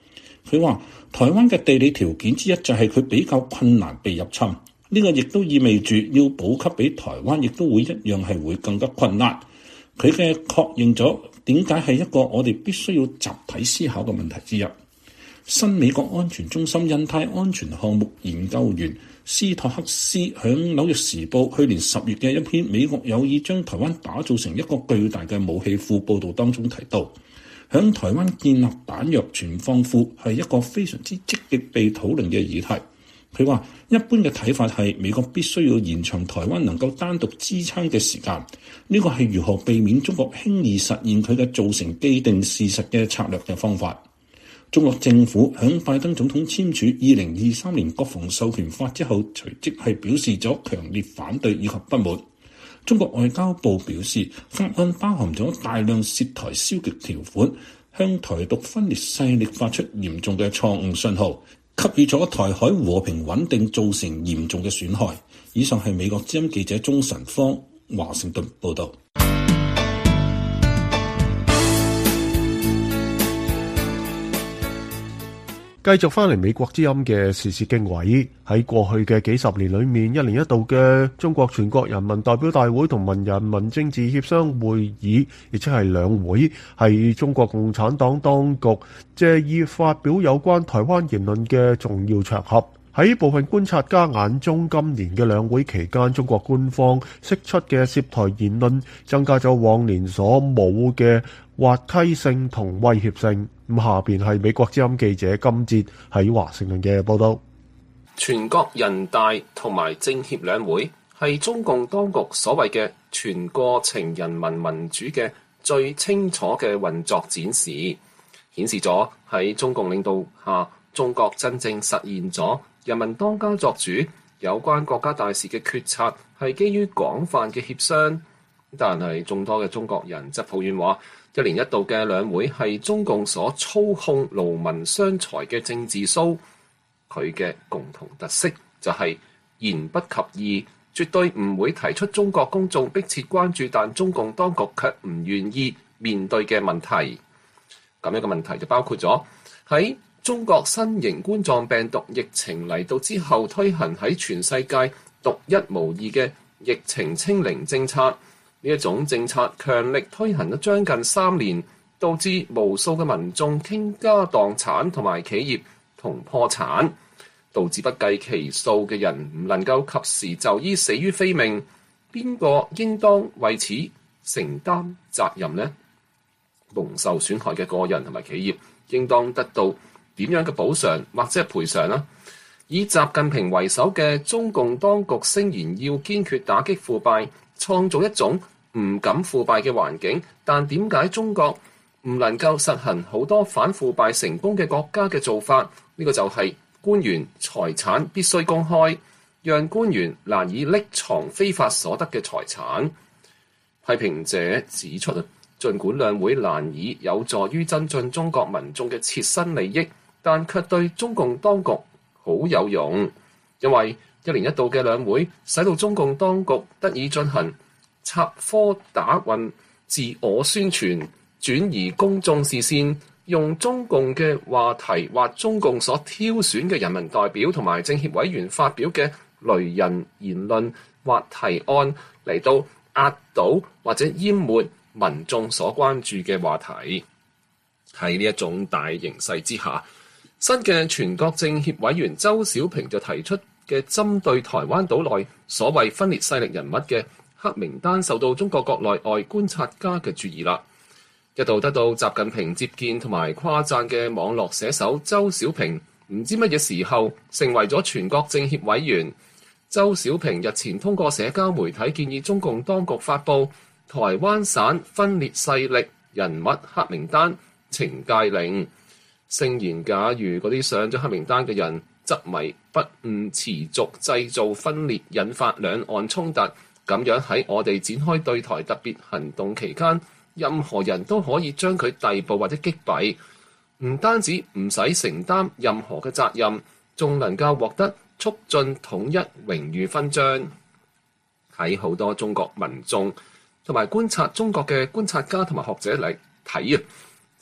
[SPEAKER 8] 佢話台灣嘅地理條件之一就係佢比較困難被入侵，呢個亦都意味住要補給俾台灣，亦都會一樣係會更加困難。佢嘅確認咗點解係一個我哋必須要集體思考嘅問題之一。新美國安全中心印太安全項目研究員斯托克斯響《紐約時報》去年十月嘅一篇美國有意將台灣打造成一個巨大嘅武器庫報導當中提到，響台灣建立彈藥存放庫係一個非常之積極被討論嘅議題。佢話一般嘅睇法係美國必須要延長台灣能夠單獨支撐嘅時間，呢個係如何避免中國輕易實現佢嘅造成既定事實嘅策略嘅方法。中國政府響拜登總統簽署二零二三年國防授權法之後，隨即係表示咗強烈反對以及不滿。中國外交部表示，法案包含咗大量涉台消極條款，向台獨分裂勢力發出嚴重嘅錯誤信號，給予咗台海和平穩定造成嚴重嘅損害。以上係美國之音記者鍾晨芳華盛頓報道。
[SPEAKER 4] 繼續翻嚟美國之音嘅時事經緯，喺過去嘅幾十年裏面，一年一度嘅中國全國人民代表大會同文人民政治協商會議，亦即係兩會，係中國共產黨當局借以發表有關台灣言論嘅重要場合。喺部分觀察家眼中，今年嘅兩會期間，中國官方釋出嘅涉台言論增加咗往年所冇嘅滑稽性同威脅性。咁下邊係美國之音記者金哲喺華盛頓嘅報道。
[SPEAKER 2] 全國人大同埋政協兩會係中共當局所謂嘅全過程人民民主嘅最清楚嘅運作展示，顯示咗喺中共領導下，中國真正實現咗人民當家作主，有關國家大事嘅決策係基於廣泛嘅協商。但係眾多嘅中國人則抱怨話，一年一度嘅兩會係中共所操控勞民傷財嘅政治 show。佢嘅共同特色就係言不及義，絕對唔會提出中國公眾迫切關注但中共當局卻唔願意面對嘅問題。咁樣嘅問題就包括咗喺中國新型冠狀病毒疫情嚟到之後，推行喺全世界獨一無二嘅疫情清零政策。呢一種政策強力推行咗將近三年，導致無數嘅民眾傾家蕩產同埋企業同破產，導致不計其數嘅人唔能夠及時就醫，死於非命。邊個應當為此承擔責任呢？蒙受損害嘅個人同埋企業應當得到點樣嘅補償或者係賠償呢？以習近平為首嘅中共當局聲言要堅決打擊腐敗，創造一種唔敢腐敗嘅環境，但點解中國唔能夠實行好多反腐敗成功嘅國家嘅做法？呢、這個就係官員財產必須公開，讓官員難以匿藏非法所得嘅財產。批評者指出啊，儘管兩會難以有助於增進中國民眾嘅切身利益，但卻對中共當局好有用，因為一年一度嘅兩會使到中共當局得以進行插科打諢、自我宣傳、轉移公眾視線，用中共嘅話題或中共所挑選嘅人民代表同埋政協委員發表嘅雷人言論或提案嚟到壓倒或者淹沒民眾所關注嘅話題。喺呢一種大形勢之下，新嘅全國政協委員周小平就提出嘅針對台灣島內所謂分裂勢力人物嘅黑名單受到中國國內外觀察家嘅注意啦。一度得到習近平接見同埋誇讚嘅網絡寫手周小平，唔知乜嘢時候成為咗全國政協委員。周小平日前通過社交媒體建議中共當局發布台灣省分裂勢力人物黑名單懲戒令，聲言假如嗰啲上咗黑名單嘅人執迷不悟，持續製造分裂，引發兩岸衝突。咁樣喺我哋展開對台特別行動期間，任何人都可以將佢逮捕或者擊斃，唔單止唔使承擔任何嘅責任，仲能夠獲得促進統一榮譽勳章。喺好多中國民眾同埋觀察中國嘅觀察家同埋學者嚟睇啊，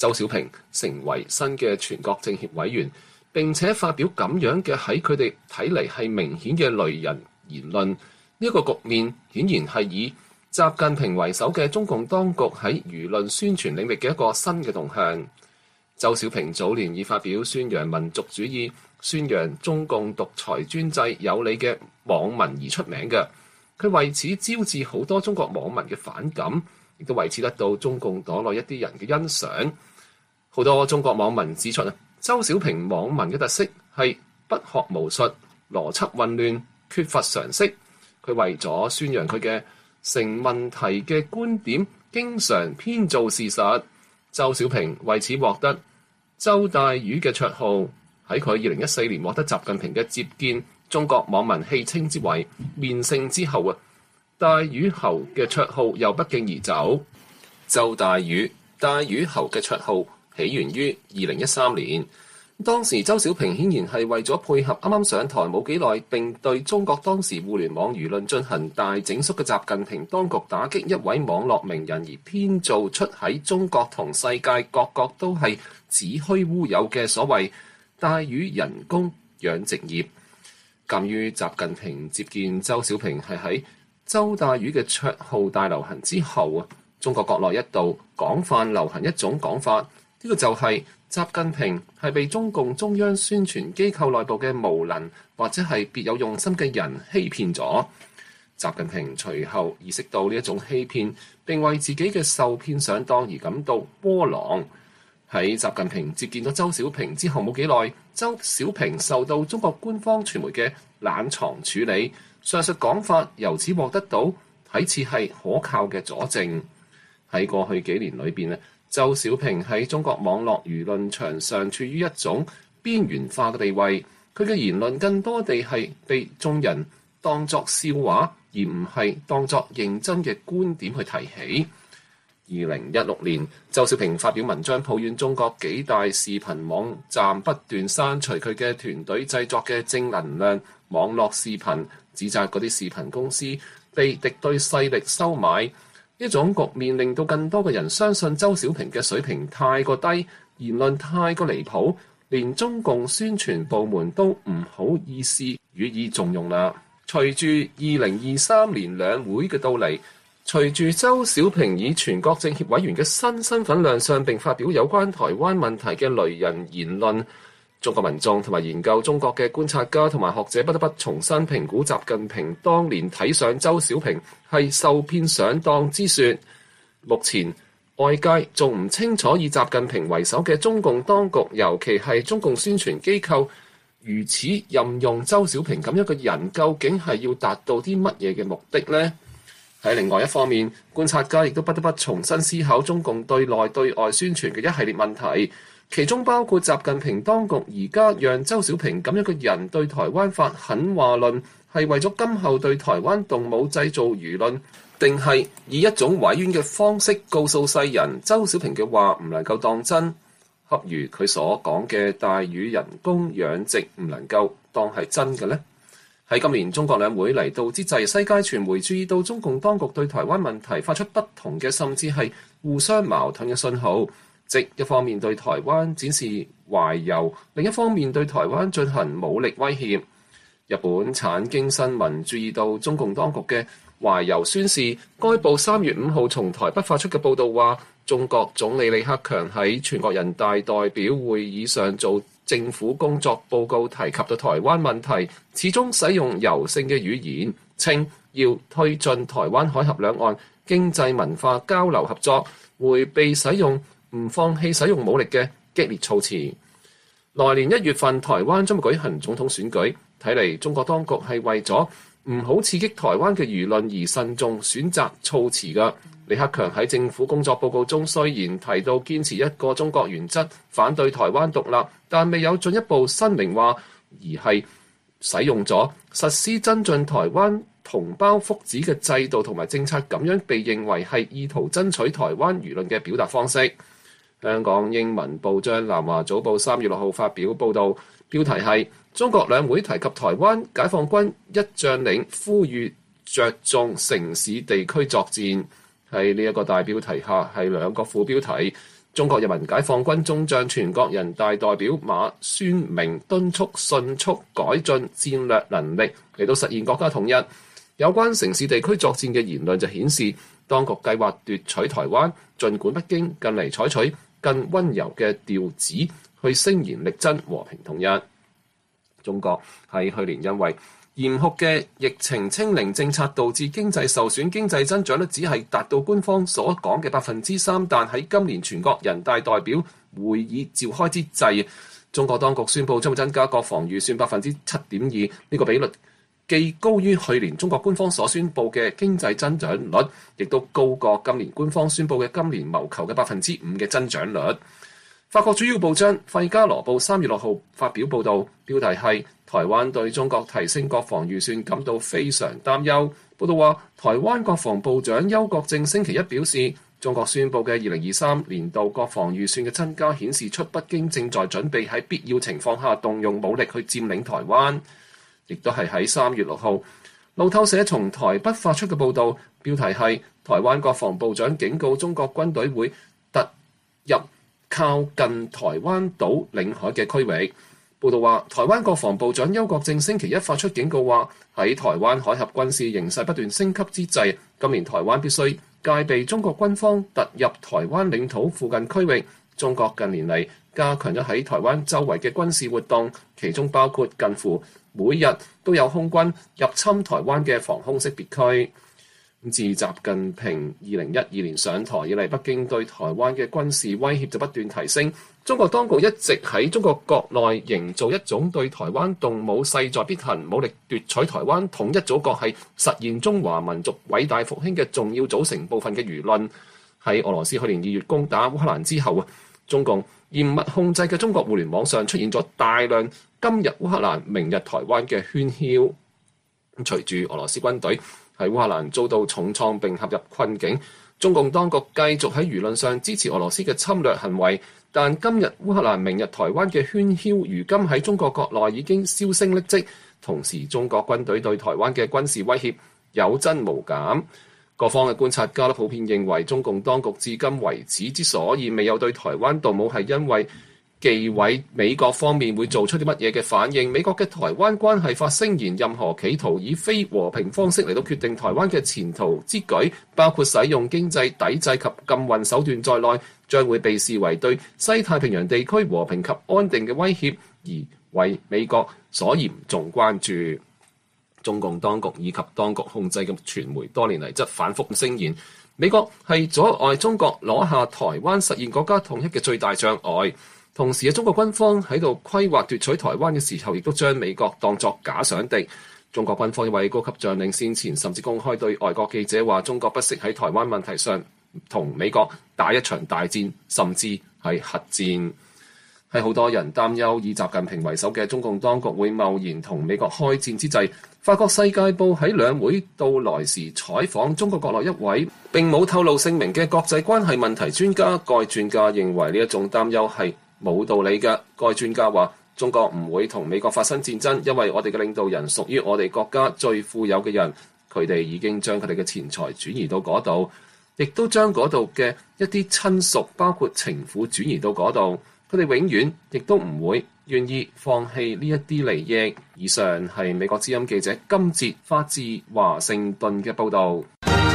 [SPEAKER 2] 周小平成為新嘅全國政協委員，並且發表咁樣嘅喺佢哋睇嚟係明顯嘅雷人言論，呢、這、一個局面顯然係以習近平為首嘅中共當局喺輿論宣傳領域嘅一個新嘅動向。周小平早年已發表宣揚民族主義、宣揚中共獨裁專制有理嘅網文而出名嘅，佢為此招致好多中國網民嘅反感，亦都為此得到中共黨內一啲人嘅欣賞。好多中國網民指出啊，周小平網文嘅特色係不學無術、邏輯混亂、缺乏常識。佢為咗宣揚佢嘅成問題嘅觀點，經常編造事實。周小平為此獲得周大魚嘅綽號，喺佢二零一四年獲得習近平嘅接見，中國網民戲稱之為面聖之後啊，大魚侯嘅綽號又不脛而走。周大魚、大魚侯嘅綽號起源於二零一三年，當時周小平顯然係為咗配合啱啱上台冇幾耐，並對中國當時互聯網輿論進行大整肅嘅習近平當局打擊一位網絡名人而編造出喺中國同世界各國都係子虛烏有嘅所謂大魚人工養殖業。鑑於習近平接見周小平係喺周大魚嘅綽號大流行之後啊，中國國內一度廣泛流行一種講法，呢、這個就係習近平係被中共中央宣傳機構內部嘅無能或者係別有用心嘅人欺騙咗。習近平隨後意識到呢一種欺騙，並為自己嘅受騙上當而感到窩囊。喺習近平接見咗周小平之後冇幾耐，周小平受到中國官方傳媒嘅冷藏處理，上述講法由此獲得到睇似係可靠嘅佐證。喺過去幾年裏邊咧，周小平喺中國網絡輿論場上處於一種邊緣化嘅地位，佢嘅言論更多地係被眾人當作笑話，而唔係當作認真嘅觀點去提起。二零一六年，周小平發表文章抱怨中國幾大視頻網站不斷刪除佢嘅團隊製作嘅正能量網絡視頻，指責嗰啲視頻公司被敵對勢力收買。呢種局面令到更多嘅人相信周小平嘅水平太過低，言論太過離譜，連中共宣傳部門都唔好意思予以重用啦。隨住二零二三年兩會嘅到嚟，隨住周小平以全國政協委員嘅新身份亮相並發表有關台灣問題嘅雷人言論，中國民眾同埋研究中國嘅觀察家同埋學者不得不重新評估習近平當年睇上周小平係受騙上當之說。目前外界仲唔清楚以習近平為首嘅中共當局，尤其係中共宣傳機構如此任用周小平咁樣嘅人，究竟係要達到啲乜嘢嘅目的呢？喺另外一方面，觀察家亦都不得不重新思考中共對內對外宣傳嘅一系列問題，其中包括習近平當局而家讓周小平咁樣嘅人對台灣發狠話論，係為咗今後對台灣動武製造輿論，定係以一種委婉嘅方式告訴世人周小平嘅話唔能夠當真，恰如佢所講嘅大魚人工養殖唔能夠當係真嘅呢？喺今年中國兩會嚟到之際，世界傳媒注意到中共當局對台灣問題發出不同嘅，甚至係互相矛盾嘅信號，即一方面對台灣展示懷柔，另一方面對台灣進行武力威脅。日本產經新聞注意到中共當局嘅懷柔宣示，該報三月五號從台北發出嘅報導話，中國總理李克強喺全國人大代表會議上做政府工作報告提及到台灣問題，始終使用柔性嘅語言，稱要推進台灣海峽兩岸經濟文化交流合作，迴避使用唔放棄使用武力嘅激烈措辭。來年一月份，台灣將會舉行總統選舉，睇嚟中國當局係為咗唔好刺激台灣嘅輿論而慎重選擇措辭㗎。李克強喺政府工作報告中雖然提到堅持一個中國原則，反對台灣獨立，但未有進一步申明話，而係使用咗實施增進台灣同胞福祉嘅制度同埋政策，咁樣被認為係意圖爭取台灣輿論嘅表達方式。香港英文報章南華早報三月六號發表報導，標題係中國兩會提及台灣，解放軍一將領呼籲着重城市地區作戰。喺呢一個大標題下係兩個副標題， 中國人民解放軍中將全國人大代表馬宣明敦促迅速改進戰略能力嚟到實現國家統一。有關城市地區作戰嘅言論就顯示，當局計劃奪取台灣，儘管北京近嚟採取更溫柔嘅調子去聲言力爭和平統一。中國喺去年因為嚴酷嘅疫情清零政策導致經濟受損，經濟增長率只係達到官方所講嘅百分之三。但喺今年全國人大代表會議召開之際，中國當局宣布將會增加國防預算百分之七點二，呢個比率既高於去年中國官方所宣布嘅經濟增長率，亦都高過今年官方宣布嘅今年謀求嘅百分之五嘅增長率。法國主要報章《費加羅報》三月六號發表報導，標題係台灣對中國提升國防預算感到非常擔憂。報導話，台灣國防部長邱國正星期一表示，中國宣布嘅二零二三年度國防預算嘅增加顯示出北京正在準備喺必要情況下動用武力去佔領台灣。亦都係喺三月六號，路透社從台北發出嘅報導，標題係台灣國防部長警告中國軍隊會突入靠近台灣島領海嘅區域。報道話，台灣國防部長邱國正星期一發出警告，話喺台灣海峽軍事形勢不斷升級之際，今年台灣必須戒備中國軍方突入台灣領土附近區域。中國近年嚟加強咗喺台灣周圍嘅軍事活動，其中包括近乎每日都有空軍入侵台灣嘅防空識別區。自習近平二零一二年上台以嚟，北京對台灣嘅軍事威脅就不斷提升。中國當局一直喺中國國內營造一種對台灣動武勢在必行、武力奪取台灣統一祖國係實現中華民族偉大復興嘅重要組成部分嘅輿論。喺俄羅斯去年二月攻打烏克蘭之後啊，中共嚴密控制嘅中國互聯網上出現咗大量今日烏克蘭、明日台灣嘅喧囂。隨住俄羅斯軍隊喺烏克蘭遭到重創並陷入困境，中共當局繼續喺輿論上支持俄羅斯嘅侵略行為。但今日烏克蘭、明日台灣嘅喧囂，如今喺中國國內已經銷聲匿跡。同時，中國軍隊對台灣嘅軍事威脅有增無減。各方嘅觀察家都普遍認為，中共當局至今為止之所以未有對台灣動武，係因為忌諱美國方面會做出啲乜嘢嘅反應。美國嘅台灣關係法聲言，任何企圖以非和平方式嚟到決定台灣嘅前途之舉，包括使用經濟抵制及禁運手段在內，將會被視為對西太平洋地區和平及安定嘅威脅，而為美國所嚴重關注。中共當局以及當局控制嘅傳媒多年嚟則反覆聲言，美國係阻礙中國攞下台灣實現國家統一嘅最大障礙。同時嘅中國軍方喺度規劃奪取台灣嘅時候，亦都將美國當作假想敵。中國軍方一位高級將領先前甚至公開對外國記者話，中國不惜喺台灣問題上同美國打一場大戰，甚至係核戰。喺好多人擔憂以習近平為首嘅中共當局會貿然同美國開戰之際，法國《世界報》喺兩會到來時採訪中國國內一位並冇透露姓名嘅國際關係問題專家。該專家認為呢一種擔憂係冇道理嘅。該專家話，中國唔會同美國發生戰爭，因為我哋嘅領導人屬於我哋國家最富有嘅人，佢哋已經將佢哋嘅錢財轉移到嗰度，亦都將嗰度嘅一啲親屬包括情婦轉移到嗰度。佢哋永遠亦都唔會願意放棄呢一啲利益。以上係美國之音記者金哲發自華盛頓嘅報導。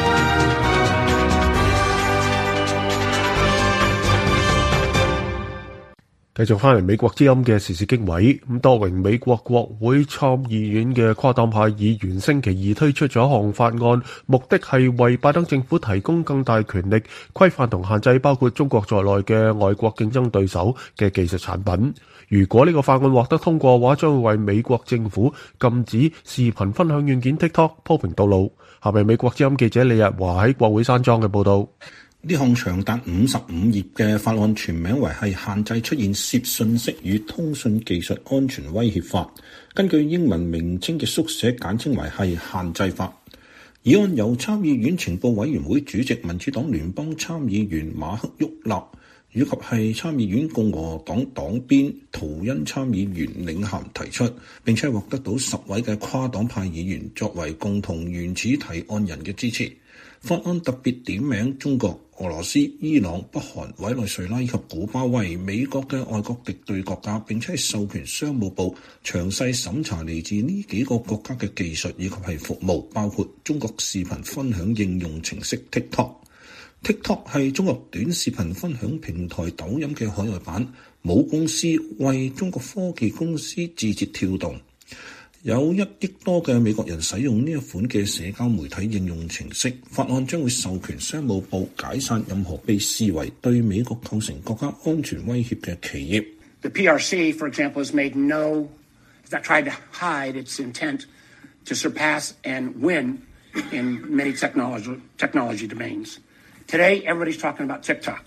[SPEAKER 4] 繼續翻嚟美國之音嘅時事經緯，咁多名美國國會參議院嘅跨黨派議員星期二推出咗一項法案，目的係為拜登政府提供更大權力，規範同限制包括中國在內嘅外國競爭對手嘅技術產品。如果呢個法案獲得通過嘅話，將會為美國政府禁止視頻分享軟件 TikTok 鋪平道路。下面美國之音記者李日華喺國會山莊嘅報導。
[SPEAKER 8] 呢項長達五十五頁嘅法案全名為係限制出現涉信息與通訊技術安全威脅法，根據英文名稱嘅縮寫簡稱為係限制法。議案由參議院情報委員會主席民主黨聯邦參議員馬克沃納以及係參議院共和黨黨鞭圖恩參議員領銜提出，並且獲得到十位嘅跨黨派議員作為共同原始提案人嘅支持。法案特別點名中國、 俄羅斯、伊朗、北韓、委內瑞拉以及古巴為美國嘅外國敵對國家，並且授權商務部詳細審查嚟自呢幾個國家嘅技術以及係服務，包括中國視頻分享應用程式 TikTok。TikTok 係中國短視頻分享平台抖音嘅海外版，母公司為中國科技公司字節跳動。有一億多嘅美國人使用呢一款嘅社交媒體應用程式，法案將會授權商務部解散任何被視為對美國構成國家安全威脅嘅企業。
[SPEAKER 9] The P R C, for example, has made no, that tried to hide its intent to surpass and win in many technology technology domains. Today, everybody's talking about TikTok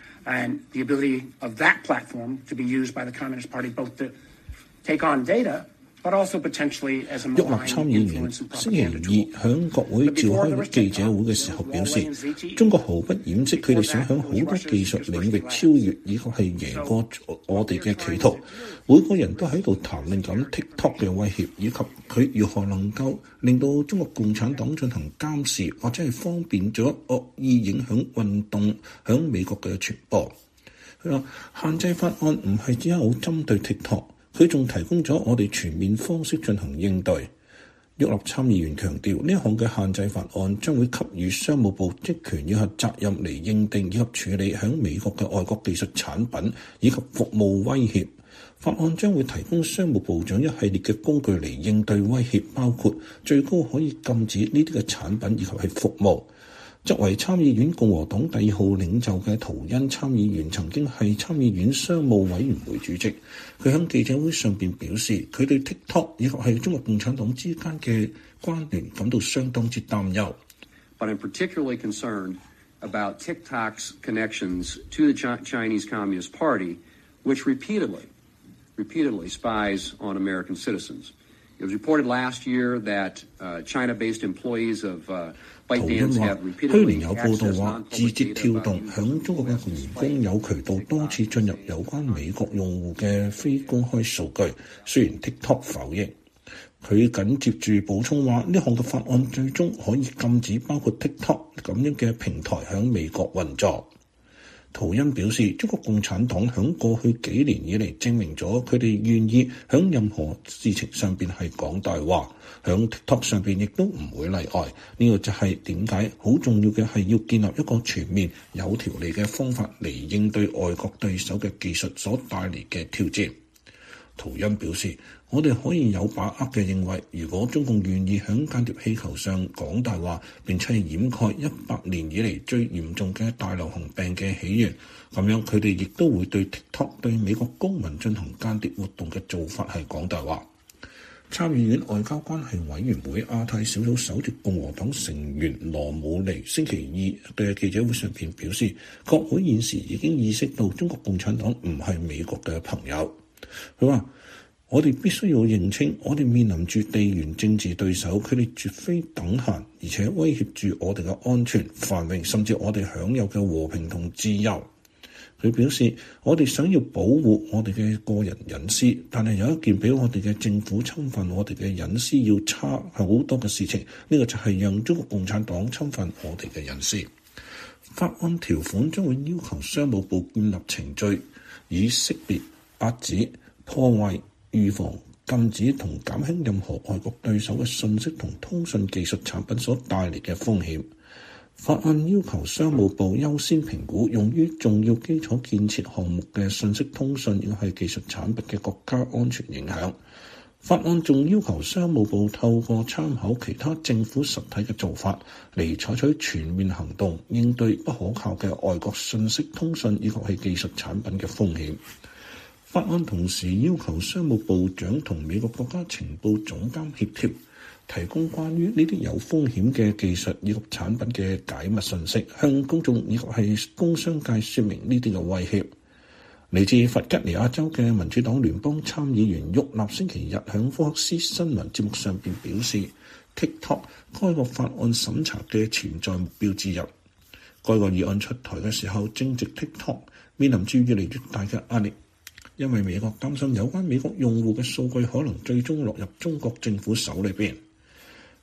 [SPEAKER 9] and the ability of that platform to be used by the Communist Party both to take on data.沃勒參議員星期二響國會召開記者會嘅時候表示，中國毫不掩飾佢哋想響好多技術領域超越以及係贏過我哋嘅企圖。每個人都喺度談論緊 TikTok 嘅威脅，以及佢如何能夠令到中國共產黨進行監視，或者係方便咗惡意影響運動響美國嘅傳播。佢話限制法案唔係只有針對 TikTok。佢仲提供咗我哋全面方式進行應對。沃勒參議員強調，呢項嘅限制法案將會給予商務部職權以及責任嚟認定以及處理響美國嘅外國技術產品以及服務威脅。法案將會提供商務部長一系列嘅工具嚟應對威脅，包括最高可以禁止呢啲嘅產品以及係服務。作為參議院共和黨第二號領袖嘅圖恩參議員曾經係參議院商務委員會主席，佢喺記者會上邊表示，佢對 TikTok 以及係中國共產黨之間嘅關聯感到相當之擔憂。
[SPEAKER 10] But I'm particularly concerned about TikTok's connections to the Chinese Communist Party, which repeatedly, repeatedly spies on American citizens. It was reported last year that uh, China-based employees of uh, 圖恩話：去年有報道話，字節跳動響中國嘅員工有渠道多次進入有關美國用戶嘅非公開數據。雖然 TikTok 否認，佢緊接住補充話：呢項嘅法案最終可以禁止包括 TikTok 咁樣嘅平台響美國運作。圖恩表示，中國共產黨響過去幾年以嚟證明咗佢哋願意響任何事情上邊係講大話，響 TikTok 上邊亦都唔會例外。呢個就係點解好重要嘅係要建立一個全面有條理嘅方法嚟應對外國對手嘅技術所帶嚟嘅挑戰。圖恩表示，我哋可以有把握嘅認為，如果中共願意響間諜氣球上講大話，並且掩蓋一百年以嚟最嚴重嘅大流行病嘅起源，咁樣佢哋亦都會對 TikTok 對美國公民進行間諜活動嘅做法係講大話。參議院外交關係委員會亞太小組首席共和黨成員羅姆尼星期二嘅記者會上邊表示，國會現時已經意識到中國共產黨唔係美國嘅朋友。佢話：我哋必須要認清，我哋面臨住地緣政治對手，佢哋絕非等閒，而且威脅住我哋嘅安全、繁榮，甚至我哋享有嘅和平同自由。佢表示，我哋想要保護我哋嘅個人隱私，但係有一件比我哋嘅政府侵犯我哋嘅隱私要差好多嘅事情，呢個就係讓中國共產黨侵犯我哋嘅隱私。法案條款將會要求商務部建立程序，以識別、遏止、破壞、預防、禁止同減輕任何外國對手嘅信息同通訊技術產品所帶嚟嘅風險。法案要求商務部優先評估用於重要基礎建設項目嘅信息通訊亦係技術產品嘅國家安全影響。法案仲要求商務部透過參考其他政府實體嘅做法嚟採取全面行動，應對不可靠嘅外國信息通訊以及係技術產品嘅風險。法案同時要求商務部長同美國國家情報總監協調，提供關於呢啲有風險嘅技術以及產品嘅解密信息，向公眾以及係工商界說明呢啲嘅威脅。嚟自弗吉尼亞州嘅民主黨聯邦參議員沃納星期日響福克斯新聞節目上邊表示 ，TikTok 該個法案審查嘅潛在目標之一。該個議案出台嘅時候，正值 TikTok 面臨住越嚟越大嘅壓力。因為美國擔心有關美國用戶嘅數據可能最終落入中國政府手裏邊。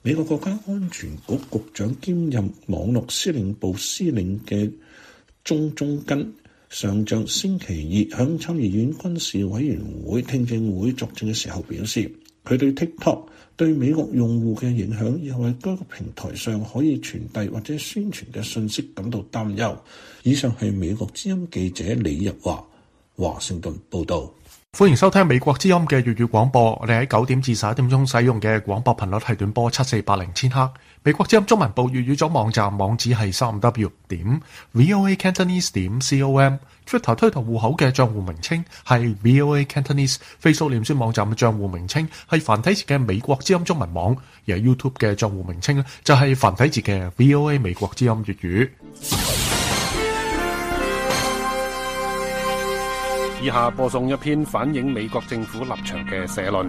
[SPEAKER 8] 美國國家安全局局長兼任網絡司令部司令嘅鍾中根上將星期二響參議院軍事委員會聽證會作證嘅時候表示，佢對 TikTok 對美國用戶嘅影響以及喺該個平台上可以傳遞或者宣傳嘅信息感到擔憂。以上係美國之音記者李日華華盛頓報道。
[SPEAKER 4] 歡迎收聽美國之音嘅粵語廣播。我哋喺九點至十一點鐘使用嘅廣播頻率係短波七四八零千赫。美國之音中文部粵語組網站網址係三 w 點 voa cantonese 點 com。Twitter 推特戶口嘅賬戶名稱係 voa cantonese。Facebook 臉書網站嘅賬戶名稱係繁體字嘅美國之音中文網。而 YouTube 嘅賬戶名稱咧就係繁體字嘅 voa 美國之音粵語。
[SPEAKER 11] 以下播送一篇反映美國政府立場嘅社論。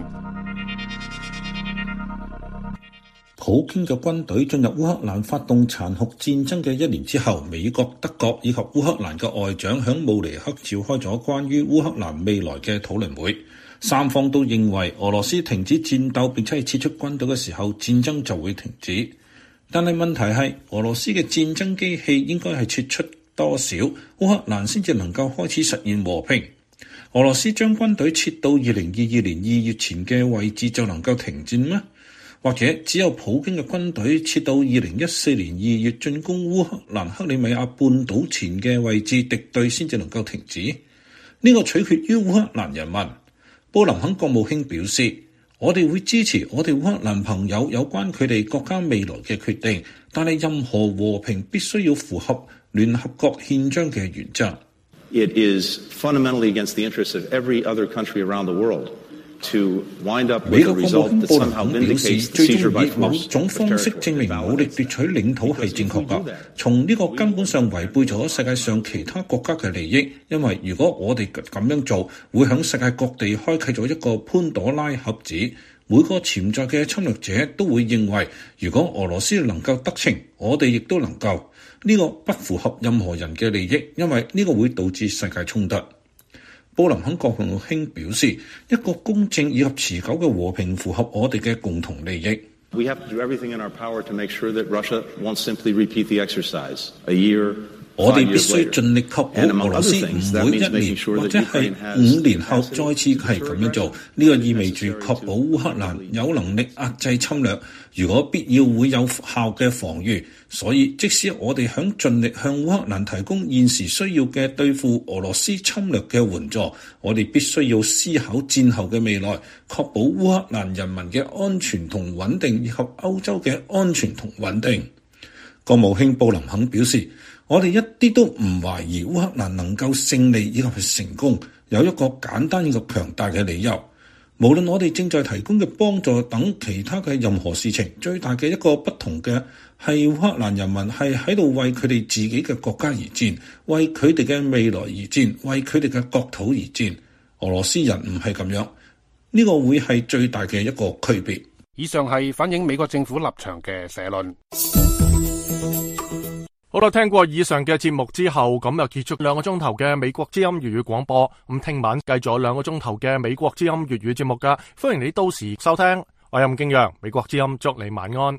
[SPEAKER 8] 普京嘅軍隊進入烏克蘭發動殘酷戰爭嘅一年之後，美國、德國以及烏克蘭嘅外長響慕尼黑召開咗關於烏克蘭未來嘅討論會。三方都認為俄羅斯停止戰鬥並且係撤出軍隊嘅時候，戰爭就會停止。但係問題係，俄羅斯嘅戰爭機器應該係撤出多少，烏克蘭先至能夠開始實現和平。俄羅斯將軍隊撤到二零二二年二月前嘅位置就能夠停戰咩？或者只有普京嘅軍隊撤到二零一四年二月進攻烏克蘭克里米亞半島前嘅位置敵對先至能夠停止？呢個取決於烏克蘭人民。布林肯國務卿表示，我哋會支持我哋烏克蘭朋友有關佢哋國家未來嘅決定，但係任何和平必須要符合聯合國憲章嘅原則。
[SPEAKER 12] It is fundamentally against the interests of every other country around the world to wind up with a result that somehow vindicates the seizure by force of territory. 美國國務卿布林肯表示，最終以某種方式證明武力奪取領土係正確㗎，從呢個根本上違背咗世界上其他國家嘅利益。因為如果我哋咁樣做，會響世界各地開啟咗一個潘朵拉盒子。每個潛在嘅侵略者都會認為，如果俄羅斯能夠得逞，我哋亦都能夠。呢個不符合任何人嘅利益，因為呢個會導致世界衝突。布林肯國務卿表示，一個公正以及持久嘅和平符合我哋嘅共同利益。 We have to do everything in our power to make sure that Russia won't simply repeat the exercise a year.
[SPEAKER 8] 我哋必須盡力確保俄羅斯唔會一年或者係五年後再次係咁樣做。呢個意味住確保烏克蘭有能力壓制侵略，如果必要會有效嘅防禦。所以即使我哋響盡力向烏克蘭提供現時需要嘅對付俄羅斯侵略嘅援助，我哋必須要思考戰後嘅未來，確保烏克蘭人民嘅安全同穩定，以及歐洲嘅安全同穩定。國務卿布林肯表示，我哋一啲都唔懷疑烏克蘭能夠勝利以及係成功，有一個簡單而強大嘅理由。無論我哋正在提供嘅幫助等其他嘅任何事情，最大嘅一個不同嘅係烏克蘭人民係喺度為佢哋自己嘅國家而戰，為佢哋嘅未來而戰，為佢哋嘅國土而戰。俄羅斯人唔係咁樣，呢個會係最大嘅一個區別。
[SPEAKER 11] 以上係反映美國政府立場嘅社論。
[SPEAKER 1] 好啦，聽過以上嘅節目之後，咁又結束兩個鐘頭嘅美國之音粵語廣播。咁聽晚繼續兩個鐘頭嘅美國之音粵語節目噶，歡迎你到時收聽。我係任敬陽，美國之音祝你晚安。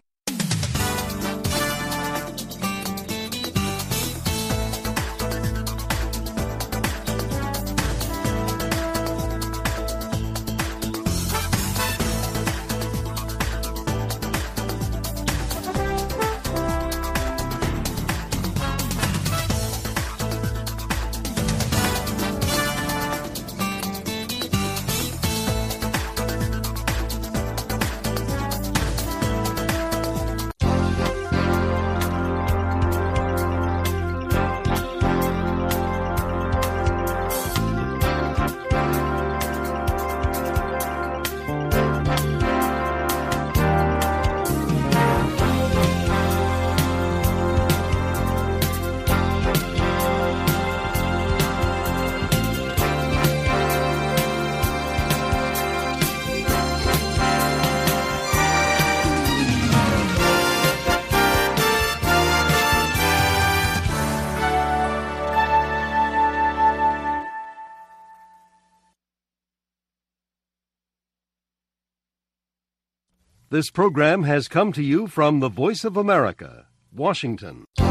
[SPEAKER 13] This program has come to you from the Voice of America, Washington.